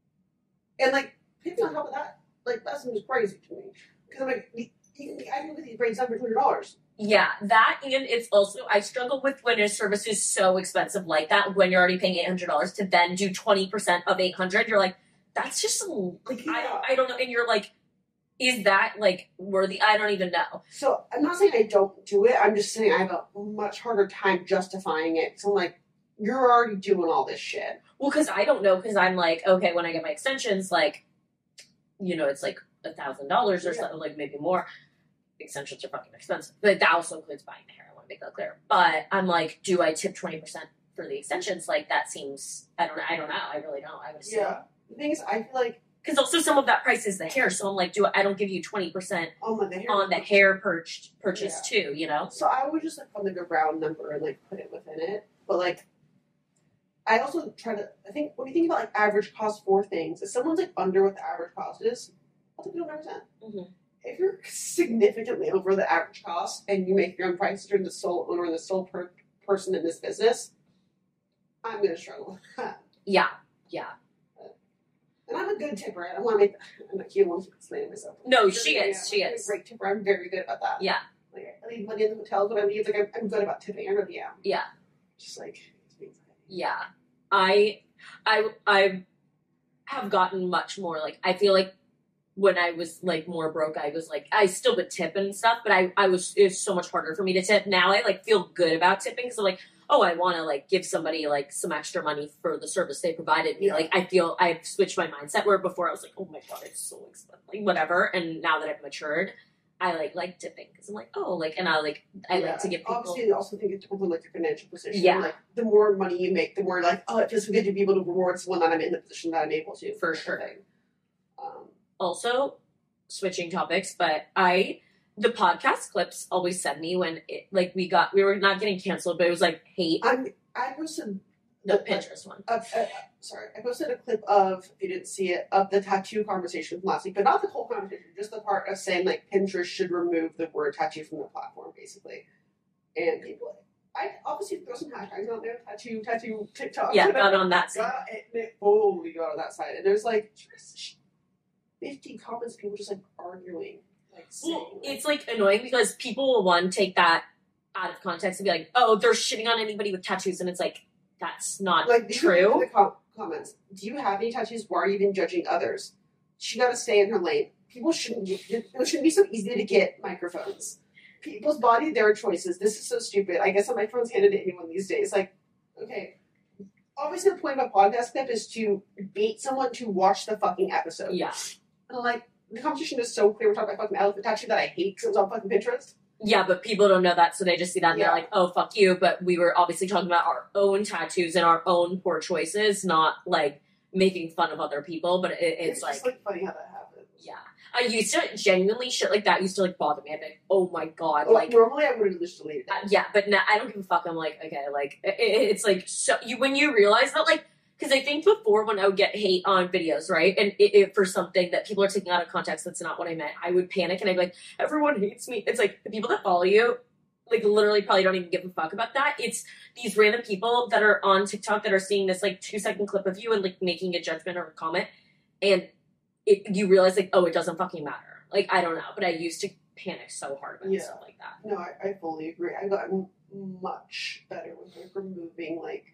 and like, tipping on top of that, like, that seems crazy to me. Because I'm like, you, you, I can get these braids done for two hundred dollars. Yeah, that, and it's also, I struggle with when a service is so expensive like that, when you're already paying eight hundred dollars to then do twenty percent of eight hundred dollars, you're like, that's just, like, Yeah. I, don't, I don't know, and you're like, is that, like, worthy? I don't even know. So I'm not saying I don't do it, I'm just saying I have a much harder time justifying it. So I'm like, you're already doing all this shit. Well, because I don't know, because I'm like, okay, when I get my extensions, like, you know, it's like a thousand dollars or Yeah. something, like maybe more. Extensions are fucking expensive. But that also includes buying the hair, I want to make that clear. But I'm like, do I tip twenty percent for the extensions? Like, that seems, I don't I don't know. I really don't. I would assume. Yeah. The thing is, I feel like, Because also some of that price is the hair, so I'm like, do I, I don't give you twenty percent oh my, the hair. on the hair purchased purchase too, you know? So I would just like find like a round number and like put it within it. But like, I also try to. I think when you think about like average cost for things, if someone's like under what the average cost is, I'll take it one hundred percent. Mm-hmm. If you're significantly over the average cost and you make your own prices, you're the sole owner and the sole per- person in this business, I'm gonna struggle with that. Yeah, yeah. And I'm a good tipper. I don't want to make. I'm not cute. I want to explain myself. No, she Yeah, is, she I'm a is. great tipper. I'm very good about that. Yeah, Like I leave money in the hotels, but I leave like I'm, I'm good about tipping. I really am. yeah. Just like Yeah, I, I, I have gotten much more, like, I feel like when I was, like, more broke, I was, like, I still would tip and stuff, but I, I was, it was so much harder for me to tip. Now I, like, feel good about tipping, so, like, oh, I want to, like, give somebody, like, some extra money for the service they provided me. Yeah. Like, I feel, I've switched my mindset, where before I was like, oh my god, it's so expensive, like, whatever, and now that I've matured, I, like, like tipping, because I'm like, oh, like, and I, like, I Yeah. like to give people... Obviously, I also think it depends on like your financial position. Yeah. Like the more money you make, the more like, oh, it feels good to be able to reward someone that I'm in the position that I'm able to. For type of sure. thing. Um, Also, switching topics, but I, the podcast clips always send me when, it, like, we got, we were not getting canceled, but it was, like, hate, I'm. I posted the a- Pinterest one. a- a- sorry, I posted a clip of, if you didn't see it, of the tattoo conversation from last week, but not the whole conversation, just the part of saying like Pinterest should remove the word tattoo from the platform, basically. And people, I obviously throw some hashtags out there, tattoo, tattoo, TikTok. Yeah, got on that side. Got it, it fully got on that side, and there's like fifty comments, of people just like arguing, like saying, Well, like, it's, like, annoying because people will, one, take that out of context and be like, oh, they're shitting on anybody with tattoos, and it's like, that's not like these are true. The com- comments. Do you have any tattoos? Why are you even judging others? She got to stay in her lane. People shouldn't. Get, it shouldn't be so easy to get microphones. People's body, their choices. This is so stupid. I guess a microphone's handed to anyone these days. Like, okay. Obviously, the point of a podcast clip is to bait someone to watch the fucking episode. Yeah. And like, the competition is so clear. We're talking about fucking elephant tattoo that I hate because it was on fucking Pinterest. Yeah, but people don't know that, so they just see that and Yeah. they're like, oh, fuck you, but we were obviously talking about our own tattoos and our own poor choices, not, like, making fun of other people, but it, it's, It's, like, just like funny how that happens. yeah. I used to, genuinely, shit like that used to, like, bother me. I'd be like, oh my god, Oh, like, normally I would have just deleted it. uh, yeah, but now I don't give a fuck. I'm like, okay, like, it, it- it's like, so, you, when you realize that, like, Because I think before when I would get hate on videos, right, and it, it, for something that people are taking out of context that's not what I meant, I would panic and I'd be like, everyone hates me. It's like the people that follow you, like literally probably don't even give a fuck about that. It's these random people that are on TikTok that are seeing this like two second clip of you and like making a judgment or a comment. And it, you realize like, oh, it doesn't fucking matter. Like, I don't know. But I used to panic so hard about yeah. stuff like that. No, I, I fully agree. I've gotten much better with like removing like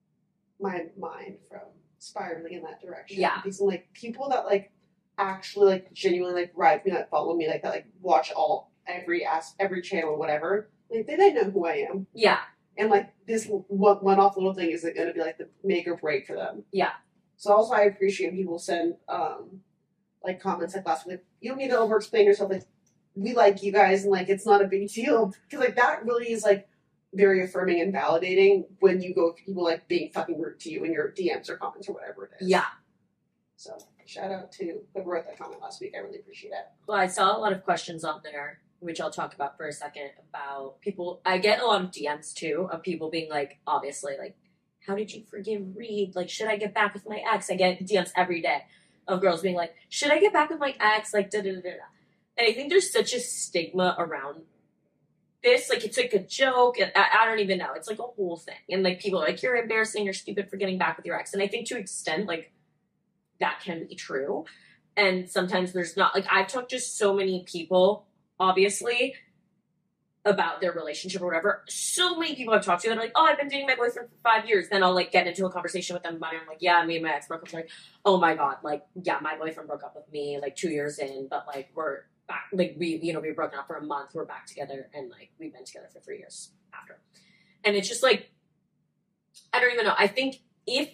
my mind from spiraling in that direction. Yeah. These like people that like actually like genuinely like ride me, that follow me, like that like watch all every ass every channel, whatever. Like they don't know who I am. Yeah. And like this one one off little thing is going to be like the make or break for them. Yeah. So also I appreciate when people send um like comments like last week. Like, you don't need to over explain yourself. Like we like you guys and like it's not a big deal, because like that really is like very affirming and validating when you go with people like being fucking rude to you in your D Ms or comments or whatever it is. Yeah. So shout out to whoever wrote that comment last week. I really appreciate it. Well, I saw a lot of questions on there, which I'll talk about for a second, about people. I get a lot of D Ms too of people being like, obviously, like, how did you forgive Reed? Like, should I get back with my ex? I get D Ms every day of girls being like, should I get back with my ex? Like, da da da da. And I think there's such a stigma around this. Like, it's like a joke. And I, I don't even know. It's like a whole thing. And like, people are like, you're embarrassing, you're stupid for getting back with your ex. And I think to an extent, like, that can be true. And sometimes there's not, like, I've talked to so many people, obviously, about their relationship or whatever. So many people I've talked to that are like, oh, I've been dating my boyfriend for five years. Then I'll like get into a conversation with them about it. I'm like, yeah, me and my ex broke up. They're like, oh my God, like, yeah, my boyfriend broke up with me like two years in, but like we're back, like we, you know, we were broken up for a month. We're back together, and like we've been together for three years after. And it's just like, I don't even know. I think if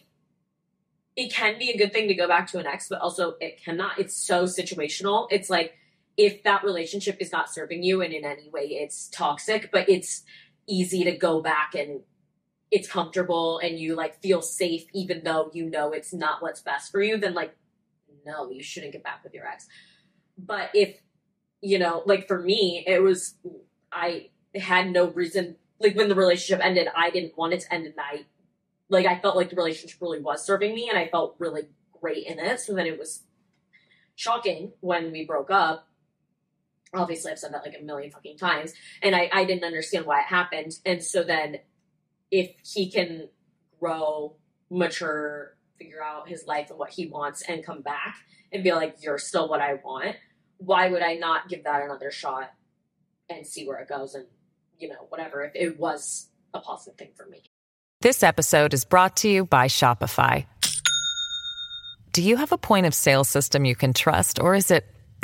it can be a good thing to go back to an ex, but also it cannot. It's so situational. It's like, if that relationship is not serving you and in any way it's toxic, but it's easy to go back and it's comfortable and you like feel safe, even though you know it's not what's best for you, then like, no, you shouldn't get back with your ex. But if, you know, like for me, it was, I had no reason, like when the relationship ended, I didn't want it to end, and I, like, I felt like the relationship really was serving me and I felt really great in it. So then it was shocking when we broke up. Obviously, I've said that like a million fucking times, and I, I didn't understand why it happened. And so then if he can grow, mature, figure out his life and what he wants and come back and be like, you're still what I want, why would I not give that another shot and see where it goes and, you know, whatever, if it was a positive thing for me. This episode is brought to you by Shopify. Do you have a point of sale system you can trust, or is it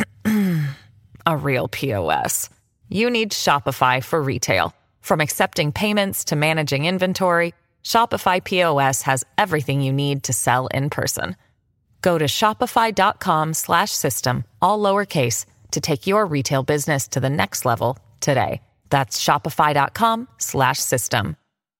a real P O S? You need Shopify for retail. From accepting payments to managing inventory, Shopify P O S has everything you need to sell in person. Go to shopify.com slash system, all lowercase, to take your retail business to the next level today. That's shopify.com slash system.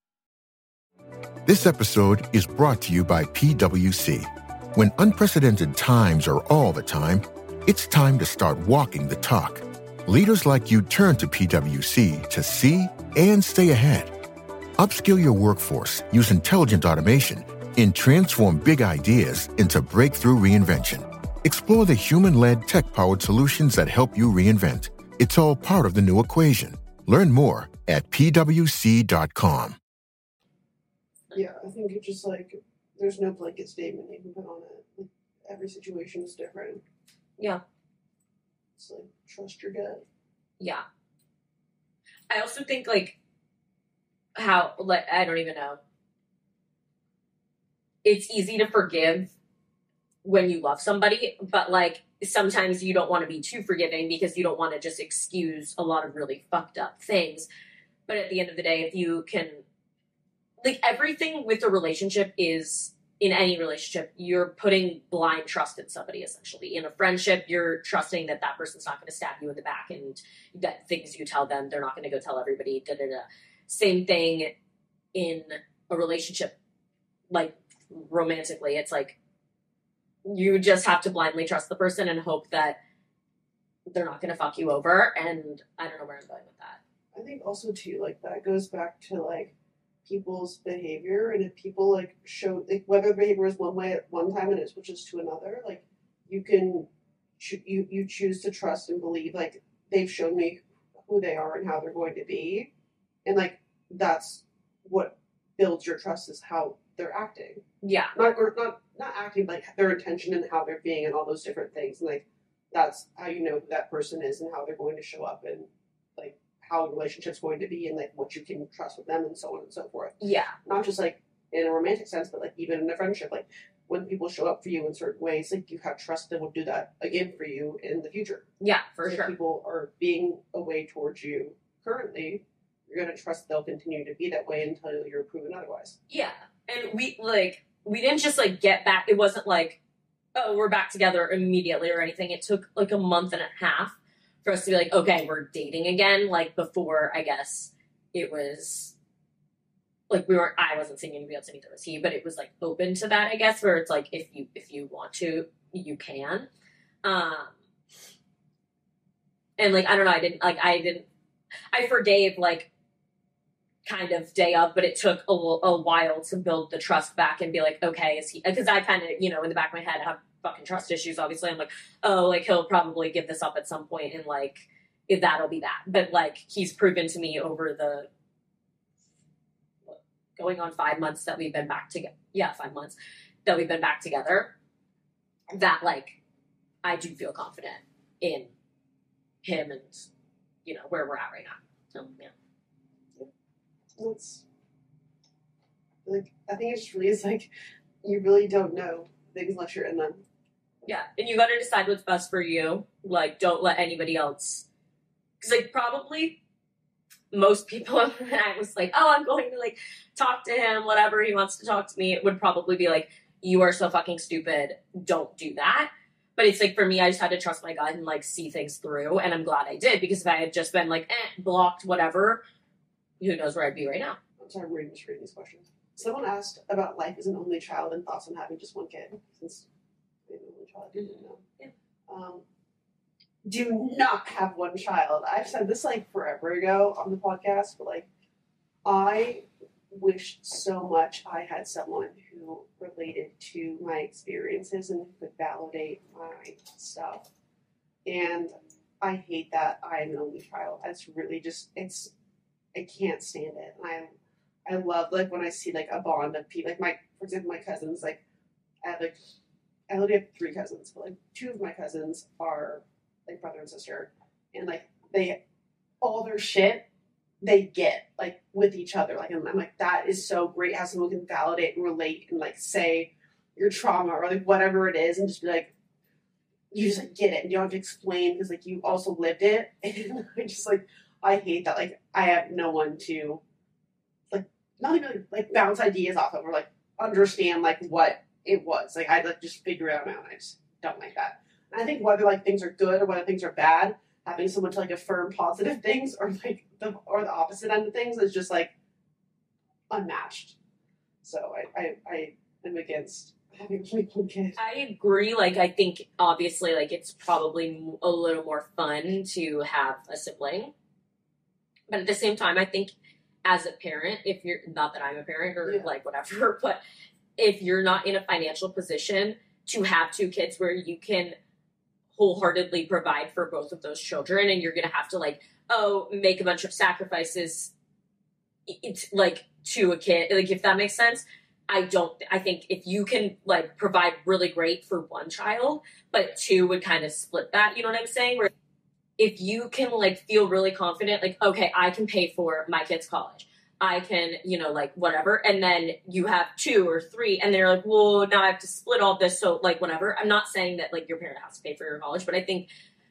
This episode is brought to you by P W C. When unprecedented times are all the time, it's time to start walking the talk. Leaders like you turn to P W C to see and stay ahead. Upskill your workforce, use intelligent automation, and transform big ideas into breakthrough reinvention. Explore the human-led, tech-powered solutions that help you reinvent. It's all part of the new equation. Learn more at P W C dot com. Yeah, I think it's just like, there's no blanket statement you can put on it. Like, every situation is different. Yeah. It's like, trust your gut. Yeah. I also think, like, how, like, I don't even know. It's easy to forgive when you love somebody, but, like, sometimes you don't want to be too forgiving because you don't want to just excuse a lot of really fucked up things. But at the end of the day, if you can, like, everything with a relationship is, in any relationship, you're putting blind trust in somebody, essentially. In a friendship, you're trusting that that person's not going to stab you in the back, and that things you tell them, they're not going to go tell everybody, da da da. Same thing in a relationship, like, romantically. It's like, you just have to blindly trust the person and hope that they're not going to fuck you over, and I don't know where I'm going with that. I think also, too, like, that goes back to, like, people's behavior, and if people like show like whether the behavior is one way at one time and it switches to another, like you can cho- you you choose to trust and believe like they've shown me who they are and how they're going to be, and like that's what builds your trust is how they're acting. Yeah. Not or not not acting, like their intention and how they're being and all those different things. And like that's how you know who that person is and how they're going to show up and like how a relationship's going to be and like what you can trust with them and so on and so forth. Yeah. Not just like in a romantic sense, but like even in a friendship, like when people show up for you in certain ways, like you have trust that will do that again for you in the future. Yeah, for so sure. If people are being a way towards you currently, you're going to trust they'll continue to be that way until you're proven otherwise. Yeah. And we, like, we didn't just, like, get back. It wasn't like, oh, we're back together immediately or anything. It took, like, a month and a half for us to be like, okay, we're dating again. Like, before, I guess, it was, like, we weren't, I wasn't seeing anybody else, and neither was he, but it was, like, open to that, I guess, where it's, like, if you, if you want to, you can. Um, and, like, I don't know, I didn't, like, I didn't, I forgave, like, kind of day of, but it took a, a while to build the trust back and be like, okay, is he, because I kind of, you know, in the back of my head have fucking trust issues, obviously. I'm like, oh, like, he'll probably give this up at some point, and, like, if that'll be that. But, like, he's proven to me over the going on five months that we've been back together, yeah, five months that we've been back together, that, like, I do feel confident in him and, you know, where we're at right now. So, yeah. It's like I think it just really is like you really don't know things unless you're in them. Yeah, and you got to decide what's best for you. Like, don't let anybody else, because like probably most people, and I was like, oh, I'm going to like talk to him, whatever he wants to talk to me. It would probably be like, you are so fucking stupid. Don't do that. But it's like for me, I just had to trust my gut and like see things through, and I'm glad I did, because if I had just been like eh, blocked, whatever. Who knows where I'd be right now? I'm sorry, we're just reading these questions. Someone asked about life as an only child and thoughts on having just one kid. Since being an only child, I didn't know. Yeah. Um, do not have one child. I've said this like forever ago on the podcast, but like I wish so much I had someone who related to my experiences and could validate my stuff. And I hate that I am an only child. It's really just it's. I can't stand it. And I, I love like when I see like a bond of people, like my, for example, my cousins, like I have like, I only have three cousins, but like two of my cousins are like brother and sister, and like they, all their shit, they get like with each other. Like, and I'm like, that is so great how someone can validate and relate and like say your trauma or like whatever it is and just be like, you just like get it and you don't have to explain because like you also lived it. And I just like, I hate that. Like, I have no one to, like, not even, like, bounce ideas off of or, like, understand, like, what it was. Like, I'd, like, just figure it out now, and I just don't like that. And I think whether, like, things are good or whether things are bad, having someone to, like, affirm positive things or, like, the, or the opposite end of things is just, like, unmatched. So I, I, I am against having one kid. I agree. Like, I think, obviously, like, it's probably a little more fun to have a sibling. But at the same time, I think as a parent, if you're, not that I'm a parent or yeah. like whatever, but if you're not in a financial position to have two kids where you can wholeheartedly provide for both of those children, and you're going to have to like, oh, make a bunch of sacrifices, it's like to a kid, like if that makes sense. I don't, I think if you can like provide really great for one child, but two would kind of split that, you know what I'm saying? Where if you can, like, feel really confident, like, okay, I can pay for my kid's college. I can, you know, like, whatever. And then you have two or three, and they're like, well, now I have to split all this, so, like, whatever. I'm not saying that, like, your parent has to pay for your college, but I think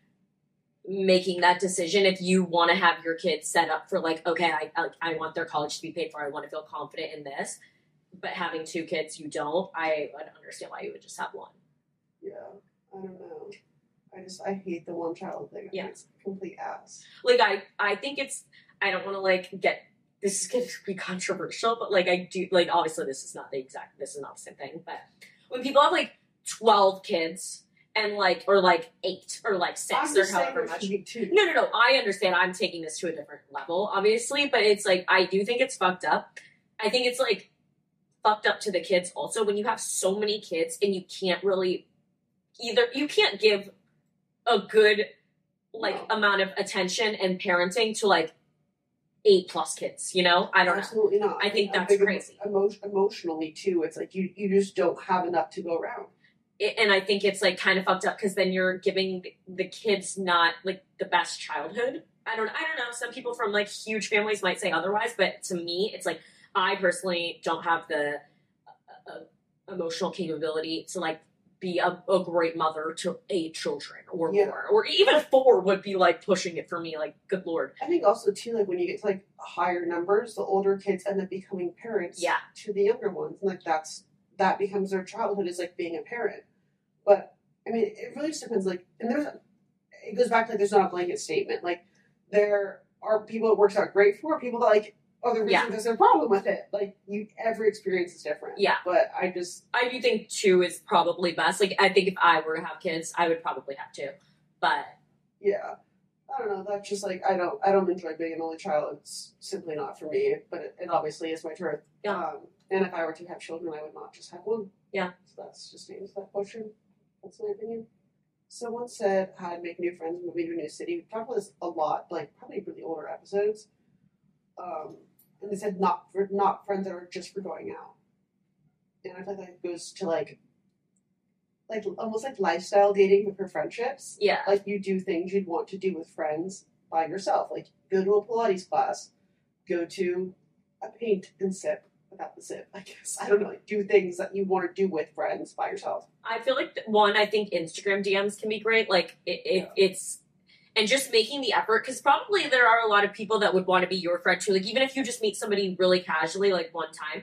making that decision, if you want to have your kids set up for, like, okay, I, I, I want their college to be paid for, I want to feel confident in this, but having two kids you don't, I would understand why you would just have one. Yeah, I don't know. I just, I hate the one child thing. I yeah. It's complete ass. Like, I, I think it's, I don't want to, like, get, this is going to be controversial, but, like, I do, like, obviously this is not the exact, this is not the same thing, but when people have, like, twelve kids, and, like, or, like, eight, or, like, six, or however much. No, no, no, I understand I'm taking this to a different level, obviously, but it's, like, I do think it's fucked up I think it's like fucked up to the kids also when you have so many kids and you can't really either, you can't give a good like no. amount of attention and parenting to like eight plus kids, you know? I don't Absolutely know. not. I think I that's think crazy. Emo- emotionally too, it's like you, you just don't have enough to go around. It, and I think it's like kind of fucked up because then you're giving the kids not like the best childhood. I don't I don't know. Some people from like huge families might say otherwise, but to me, it's like I personally don't have the uh, emotional capability to like be a, a great mother to eight children or yeah. more, or even four would be like pushing it for me. Like, good Lord. I think also too, like when you get to like higher numbers, the older kids end up becoming parents yeah. to the younger ones, and like that's that becomes their childhood is like being a parent. But I mean, it really just depends. Like, and there's it goes back to like there's not a blanket statement. Like, there are people it works out great for, people that like other reasons yeah. there's a problem with it. Like, you, every experience is different. Yeah. But I just... I do think two is probably best. Like, I think if I were to have kids, I would probably have two. But... Yeah. I don't know. That's just like, I don't I don't enjoy being an only child. It's simply not for me. But it, it obviously is my truth. Yeah. Um, and if I were to have children, I would not just have one. Yeah. So that's just answers that question. That's my opinion. Someone said how to make new friends moving to a new city. We've talked about this a lot, like probably really older episodes. Um, and they said not for not friends that are just for going out. And I feel like that goes to like, like almost like lifestyle dating but for friendships. Yeah. Like you do things you'd want to do with friends by yourself. Like go to a Pilates class, go to a paint and sip without the sip. I guess I don't know. Like do things that you want to do with friends by yourself. I feel like one. I think Instagram D Ms can be great. Like it, it yeah. it's. And just making the effort, because probably there are a lot of people that would want to be your friend too. Like, even if you just meet somebody really casually, like, one time,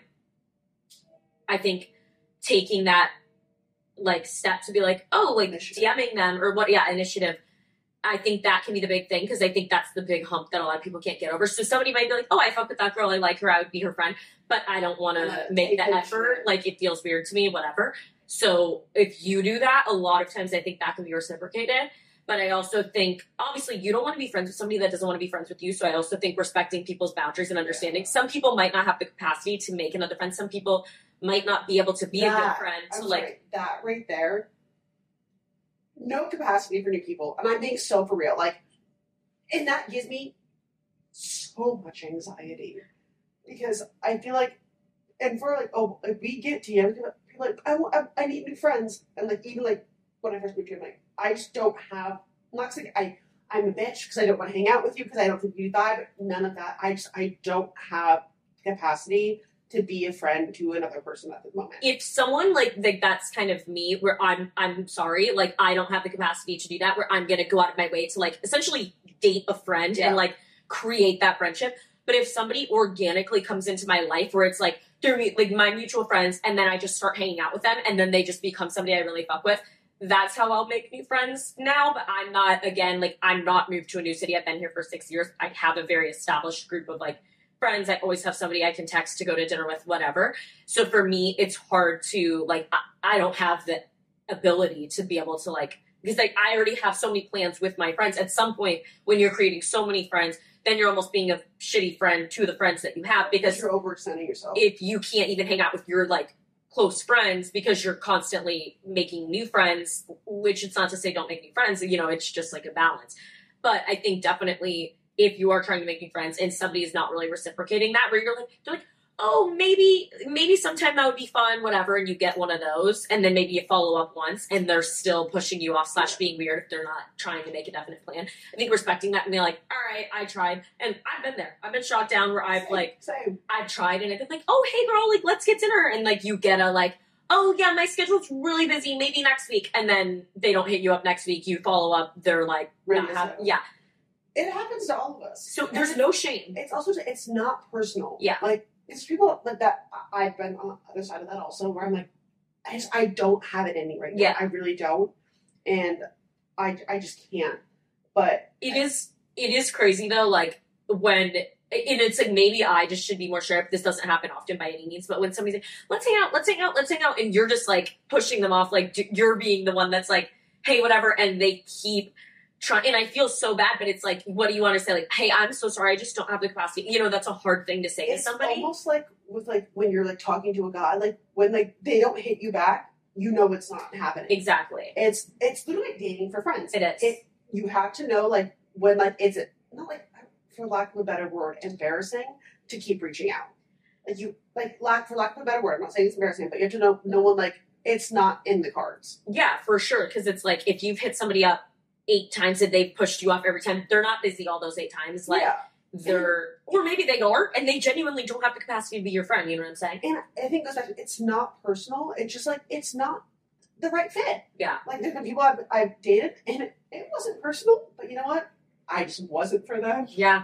I think taking that, like, step to be like, oh, like, initiative. DMing them, or what, yeah, initiative, I think that can be the big thing, because I think that's the big hump that a lot of people can't get over. So somebody might be like, oh, I fuck with that girl, I like her, I would be her friend, but I don't want to make the effort. Like, it feels weird to me, whatever. So if you do that, a lot of times I think that can be reciprocated. But I also think, obviously, you don't want to be friends with somebody that doesn't want to be friends with you. So I also think respecting people's boundaries and understanding. Some people might not have the capacity to make another friend. Some people might not be able to be that, a good friend. So, like, sorry, that right there, no capacity for new people. And I'm being so for real. Like, and that gives me so much anxiety. Because I feel like, and for like, oh, if we get to you, people like, I, want, I, I need new friends. And like, even like, when I first moved here, I'm like, I just don't have, I'm not saying I, I'm a bitch because I don't want to hang out with you because I don't think you vibe. None of that. I just, I don't have capacity to be a friend to another person at the moment. If someone like, like that's kind of me where I'm, I'm sorry, like I don't have the capacity to do that, where I'm going to go out of my way to like essentially date a friend yeah. and like create that friendship. But if somebody organically comes into my life where it's like, they're like my mutual friends and then I just start hanging out with them and then they just become somebody I really fuck with, that's how I'll make new friends now. But I'm not, again, like, I'm not moved to a new city. I've been here for six years. I have a very established group of, like, friends. I always have somebody I can text to go to dinner with, whatever. So for me, it's hard to, like, I, I don't have the ability to be able to, like, because, like, I already have so many plans with my friends. At some point, when you're creating so many friends, then you're almost being a shitty friend to the friends that you have. Because you're overextending yourself. If you can't even hang out with your, like, close friends because you're constantly making new friends, which it's not to say don't make new friends, you know, it's just like a balance. But I think definitely if you are trying to make new friends and somebody is not really reciprocating that, where you're like, they're like, oh, maybe, maybe sometime that would be fun, whatever, and you get one of those, and then maybe you follow up once, and they're still pushing you off slash being weird if they're not trying to make a definite plan. I think respecting that and being like, all right, I tried, and I've been there. I've been shot down where I've, same, like, same. I've tried, and I've been like, oh, hey, girl, like, let's get dinner, and, like, you get a, like, oh, yeah, my schedule's really busy, maybe next week, and then they don't hit you up next week, you follow up, they're, like, not have, yeah. It happens to all of us. So there's no shame. It's also, it's not personal. Yeah. Like, it's people like that, I've been on the other side of that also, where I'm like, I just, I don't have it in me right now. Yeah. I really don't. And I, I just can't. But it is, it is crazy though, like, when, and it's like, maybe I just should be more sure if this doesn't happen often by any means, but when somebody's like, let's hang out, let's hang out, let's hang out, and you're just, like, pushing them off, like, you're being the one that's like, hey, whatever, and they keep try, and I feel so bad, but it's like, what do you want to say? Like, hey, I'm so sorry, I just don't have the capacity. You know, that's a hard thing to say it's to somebody. Almost like with like when you're like talking to a guy, like when like they don't hit you back, you know it's not happening. Exactly. It's it's literally like dating for friends. It is. It, you have to know like when like it's not like, for lack of a better word, embarrassing to keep reaching out. Like you like lack for lack of a better word. I'm not saying it's embarrassing, but you have to know no one like it's not in the cards. Yeah, for sure. Because it's like if you've hit somebody up eight times and they've pushed you off every time, they're not busy all those eight times. Like yeah. they're, or maybe they are, and they genuinely don't have the capacity to be your friend. You know what I'm saying? And I think it goes back to, it's not personal. It's just like it's not the right fit. Yeah. Like there's been people I've, I've dated, and it, it wasn't personal, but you know what? I just wasn't for them. Yeah.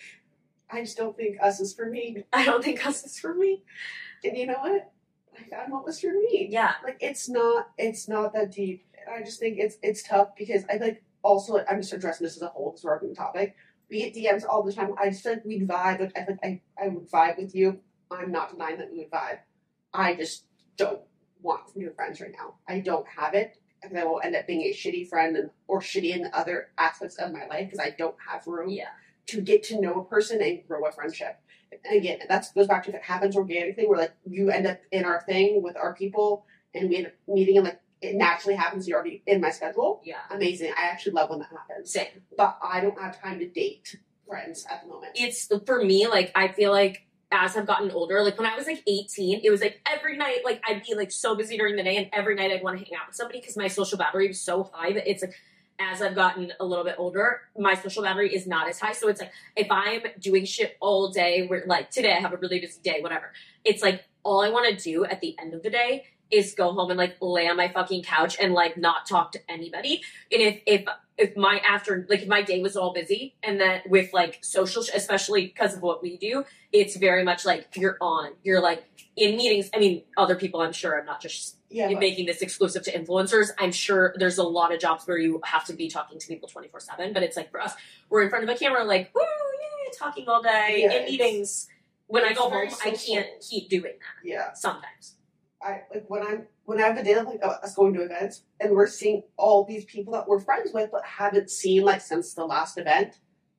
I just don't think us is for me. I don't think us is for me. And you know what? I found what was for me. Yeah. Like it's not it's not that deep. I just think it's it's tough because I like also I'm just addressing this as a whole because we're on the topic. We get D Ms all the time. I just feel like we'd vibe. Like I think I, I would vibe with you. I'm not denying that we would vibe. I just don't want new friends right now. I don't have it. And I will end up being a shitty friend and or shitty in other aspects of my life because I don't have room Yeah. to get to know a person and grow a friendship. And again, that goes back to if it happens organically, where like you end up in our thing with our people and we end up meeting and like it naturally happens. You're already in my schedule. Yeah. Amazing. I actually love when that happens. Same. But I don't have time to date friends at the moment. It's for me, like I feel like as I've gotten older, like when I was like eighteen, it was like every night, like I'd be like so busy during the day and every night I'd want to hang out with somebody because my social battery was so high that it's like, as I've gotten a little bit older, my social battery is not as high. So it's like, if I'm doing shit all day, where like today I have a really busy day, whatever. It's like, all I want to do at the end of the day is go home and like lay on my fucking couch and like not talk to anybody. And if, if, if my after, like if my day was all busy and then with like social, sh- especially because of what we do, it's very much like you're on, you're like in meetings. I mean, other people, I'm sure I'm not just Yeah, but- making this exclusive to influencers. I'm sure there's a lot of jobs where you have to be talking to people twenty-four seven, but it's like for us, we're in front of a camera, like, woo, yeah, talking all day Yeah, in it's- meetings. When I it's go very home, I social. can't keep doing that. Yeah. Sometimes. I like when I'm when I have a day of like us going to events and we're seeing all these people that we're friends with but haven't seen like since the last event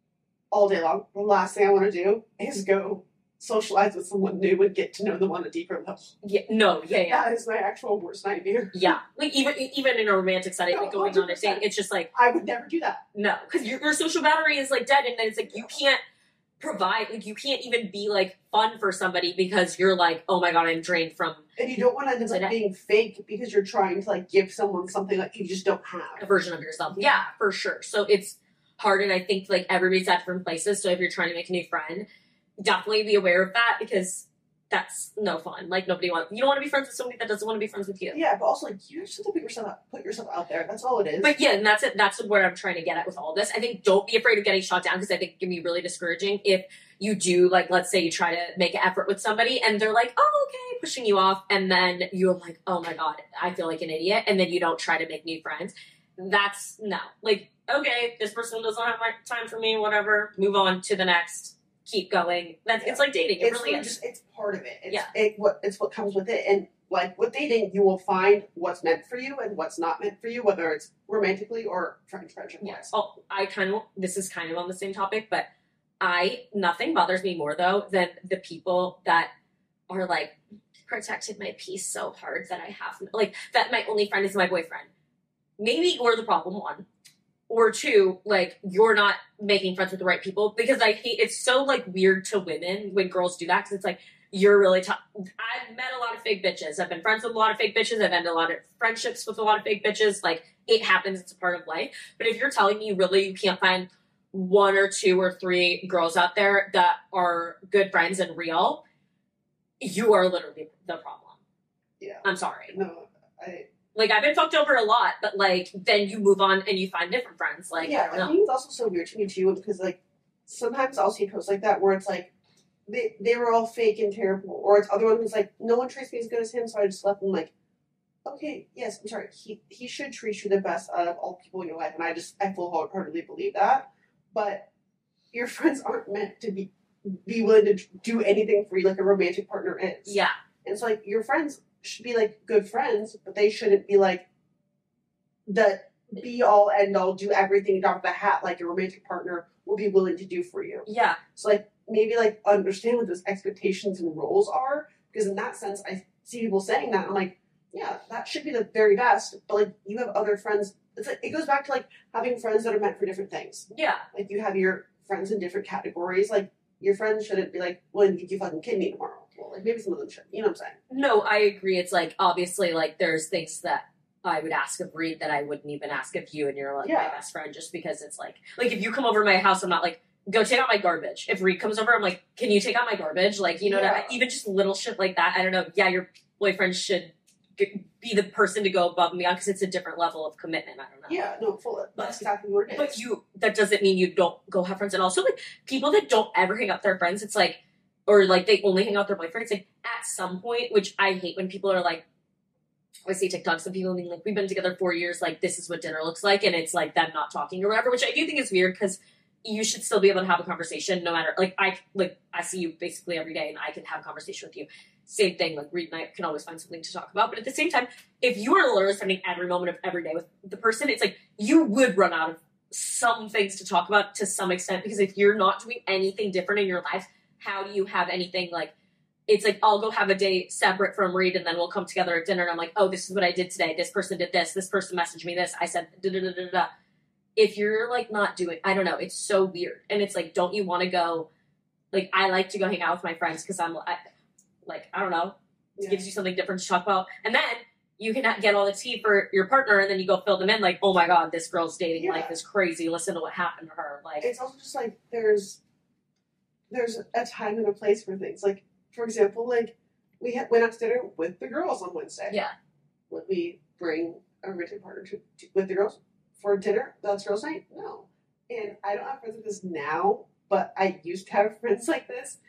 all day long. The last thing I want to do is go socialize with someone new and get to know them on a deeper level. Yeah, no, yeah, yeah. That is my actual worst nightmare. Yeah. Like even even in a romantic setting, No, like going on a one hundred date, percent. it's just like, I would never do that. no. Because your, your social battery is like dead and then it's like you can't provide, like you can't even be like fun for somebody because you're like, oh my god, I'm drained from And you don't want to end up like, being fake because you're trying to like give someone something that you just don't a have. version of yourself. Yeah, for sure. So it's hard, and I think like everybody's at different places. So if you're trying to make a new friend, definitely be aware of that because that's no fun. Like nobody wants. You don't want to be friends with somebody that doesn't want to be friends with you. Yeah, but also like you just have to put yourself out, put yourself out there. That's all it is. But yeah, and that's it. That's what I'm trying to get at with all this. I think don't be afraid of getting shot down because I think it can be really discouraging if you do, like, let's say you try to make an effort with somebody and they're like, oh, okay, pushing you off. And then you're like, oh my God, I feel like an idiot. And then you don't try to make new friends. That's no. Like, okay, this person doesn't have my time for me, whatever. Move on to the next. Keep going. That's Yeah. It's like dating. It it's really really is. just it's part of it. It's, Yeah. It what it's what comes with it, and like with dating, you will find what's meant for you and what's not meant for you, whether it's romantically or friend friendship wise. Yes. Oh, I kind of, this is kind of on the same topic, but I, nothing bothers me more though than the people that are like, protected my peace so hard that I have, like, that my only friend is my boyfriend. Maybe you're the problem, one. Or two, like, you're not making friends with the right people, because I hate, it's so, like, weird to women when girls do that, because it's like, you're really tough. I've met a lot of fake bitches. I've been friends with a lot of fake bitches. I've ended a lot of friendships with a lot of fake bitches. Like, it happens. It's a part of life. But if you're telling me you really you can't find one or two or three girls out there that are good friends and real, you are literally the problem. Yeah. I'm sorry. No, I. Like, I've been fucked over a lot, but, like, then you move on and you find different friends. Like, yeah, I don't I know. think it's also so weird to me too because like sometimes I'll see posts like that where it's like they they were all fake and terrible, or it's other one who's like no one treats me as good as him, so I just left them. Like, okay, yes, I'm sorry, he he should treat you the best out of all people in your life, and I just I full heartedly believe that. But your friends aren't meant to be be willing to do anything for you like a romantic partner is. Yeah. And so like your friends should be like good friends, but they shouldn't be like the be all end all, do everything drop the hat like your romantic partner will be willing to do for you. Yeah. So like maybe like understand what those expectations and roles are, because in that sense I see people saying that, I'm like, yeah, that should be the very best, but like you have other friends. It's like, it goes back to like having friends that are meant for different things. Yeah. Like you have your friends in different categories. Like your friends shouldn't be like, well, did you fucking kid me tomorrow? Well, like maybe some of them should. You know what I'm saying? No, I agree. It's like obviously like there's things that I would ask of Reed that I wouldn't even ask of you, and you're like Yeah. my best friend, just because it's like like if you come over to my house, I'm not like, go take out my garbage. If Reed comes over, I'm like, can you take out my garbage? Like, you know, Yeah. what I, even just little shit like that. I don't know. Yeah, your boyfriend should g- be the person to go above and beyond, because it's a different level of commitment. I don't know. Yeah, no, full. That's exactly what it is. But you, that doesn't mean you don't go have friends. And also, like, people that don't ever hang out with their friends, it's like, or like they only hang out with their boyfriends, it's like at some point, which I hate when people are like, I see TikToks of people being like, we've been together four years, like, this is what dinner looks like, and it's like them not talking or whatever, which I do think is weird, because you should still be able to have a conversation no matter, like, I, like, I see you basically every day, and I can have a conversation with you. Same thing, like, Reed and I can always find something to talk about, but at the same time, if you are literally spending every moment of every day with the person, it's like, you would run out of some things to talk about to some extent, because if you're not doing anything different in your life, how do you have anything, like, it's like, I'll go have a day separate from Reed, and then we'll come together at dinner, and I'm like, oh, this is what I did today, this person did this, this person messaged me this, I said da-da-da-da-da. If you're, like, not doing, I don't know, it's so weird, and it's like, don't you want to go, like, I like to go hang out with my friends, because I'm, I, like, I don't know, it Yeah. gives you something different to talk about, and then you can get all the tea for your partner, and then you go fill them in, like, oh my god, this girl's dating Yeah. life is crazy, listen to what happened to her, like, It's also just like there's there's a time and a place for things. Like, for example, like we had, went out to dinner with the girls on Wednesday. yeah, Would we bring a romantic partner to, to with the girls for dinner? That's girls' night? No. And I don't have friends like this now, but I used to have friends like this.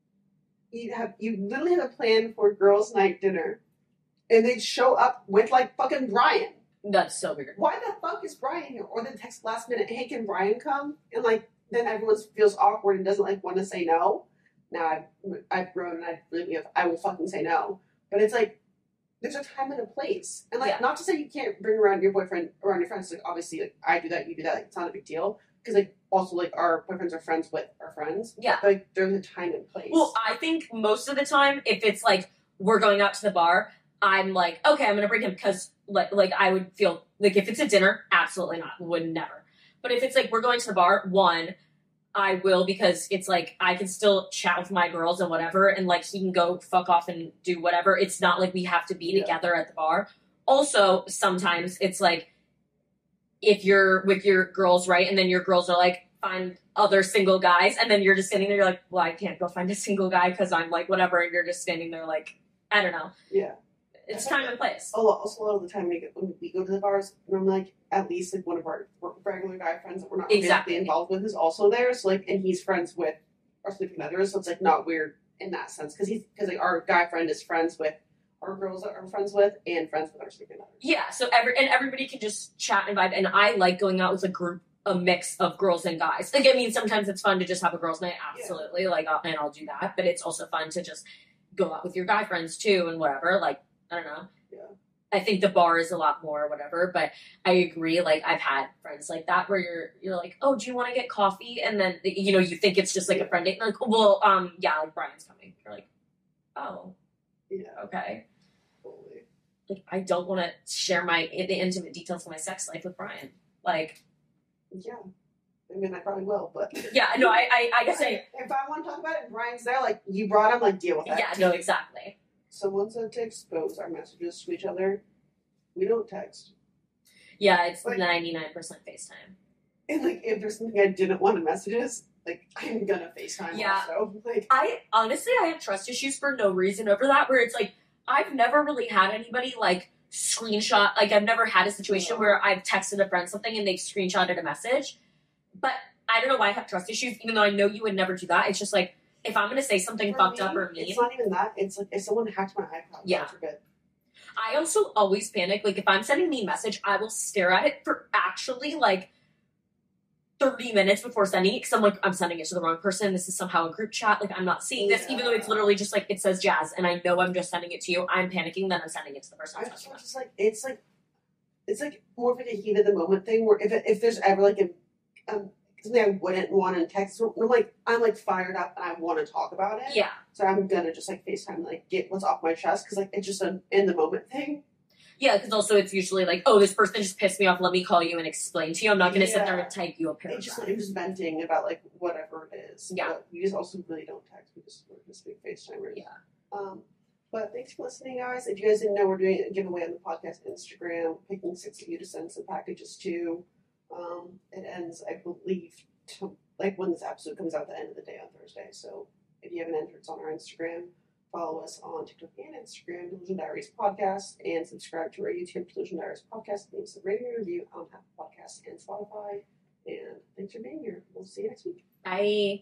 You have you literally have a plan for girls' night dinner, and they'd show up with like fucking Brian. that's so weird. Why the fuck is Brian here? Or then text last minute, hey, can Brian come? And like then everyone feels awkward and doesn't like want to say no. Now I've I've grown and I really have, I will fucking say no. But it's like there's a time and a place, and like Yeah. not to say you can't bring around your boyfriend around your friends. Like obviously, like I do that, you do that. Like, it's not a big deal, because like also like our boyfriends are friends with our friends. Yeah. But, like there's a time and place. Well, I think most of the time, if it's like we're going out to the bar, I'm like, okay, I'm gonna bring him, because like like I would feel like if it's a dinner, absolutely not, would never. But if it's like we're going to the bar, one, I will, because it's like I can still chat with my girls and whatever, and like he can go fuck off and do whatever. It's not like we have to be Yeah. together at the bar. Also, sometimes it's like if you're with your girls, right, and then your girls are like, find other single guys, and then you're just standing there, you're like, well, I can't go find a single guy because I'm like whatever, and you're just standing there like, I don't know. yeah. It's time and place. A lot, also a lot of the time when we, get, when we go to the bars, I'm like, at least like one of our regular guy friends that we're not Exactly. romantically involved with is also there. So like, and he's friends with our sleeping others, so it's like not weird in that sense, because he's because like our guy friend is friends with our girls that we're friends with and friends with our sleeping others. Yeah, so every and everybody can just chat and vibe, and I like going out with a group, a mix of girls and guys. Like, I mean, sometimes it's fun to just have a girls' night, absolutely, like, I'll, and I'll do that. But it's also fun to just go out with your guy friends too, and whatever. Like, I don't know. Yeah. I think the bar is a lot more whatever, but I agree. Like, I've had friends like that where you're you're like, oh, do you want to get coffee? And then you know you think it's just like a friend date. And like, well, um, yeah, like Brian's coming. You're like, oh, Yeah. okay. Totally. Like, I don't want to share my the intimate details of my sex life with Brian. Like, Yeah. I mean, I probably will, but yeah, no, I, I, I guess I, if I want to talk about it, and Brian's there. Like you brought him, like deal with that. yeah, no, exactly. Someone said to expose our messages to each other. We don't text. Yeah, it's Like- ninety-nine percent FaceTime. And like, if there's something I didn't want to messages, like I'm gonna FaceTime. Yeah. Also, like I honestly, I have trust issues for no reason over that. Where it's like, I've never really had anybody like screenshot. Like, I've never had a situation No. where I've texted a friend something and they've screenshotted a message. But I don't know why I have trust issues, even though I know you would never do that. It's just like, if I'm gonna say something for fucked me, up or mean, it's not even that. It's like if someone hacked my iCloud. Yeah. God forbid. I also always panic. Like, if I'm sending me a message, I will stare at it for actually like thirty minutes before sending it, because I'm like, I'm sending it to the wrong person. This is somehow a group chat. Like, I'm not seeing this, even though it's literally just like it says Jazz, and I know I'm just sending it to you. I'm panicking, then I'm sending it to the person. I I'm just, talking I'm about. just like it's like it's like more of like a heat of the moment thing where if it, if there's ever like a um, something I wouldn't want to text, I'm like I'm like fired up and I want to talk about it. Yeah. So I'm gonna just like FaceTime, like get what's off my chest because like it's just an in the moment thing. Yeah, because also it's usually like, oh, this person just pissed me off. Let me call you and explain to you. I'm not going to Yeah. sit there and type you a paragraph. It's just like I'm just venting about like whatever it is. Yeah. But we just also really don't text. We just we're just big FaceTimers. Yeah. Um, but thanks for listening, guys. If you guys didn't know, we're doing a giveaway on the podcast Instagram, picking six of you to send some packages to. Um, it ends, I believe, to, like when this episode comes out at the end of the day on Thursday. So if you haven't entered, it's on our Instagram. Follow us on TikTok and Instagram, Delusion Diaries Podcast, and subscribe to our YouTube, Delusion Diaries Podcast. Leave us a rating and review on Apple Podcasts and Spotify. And thanks for being here. We'll see you next week. Bye.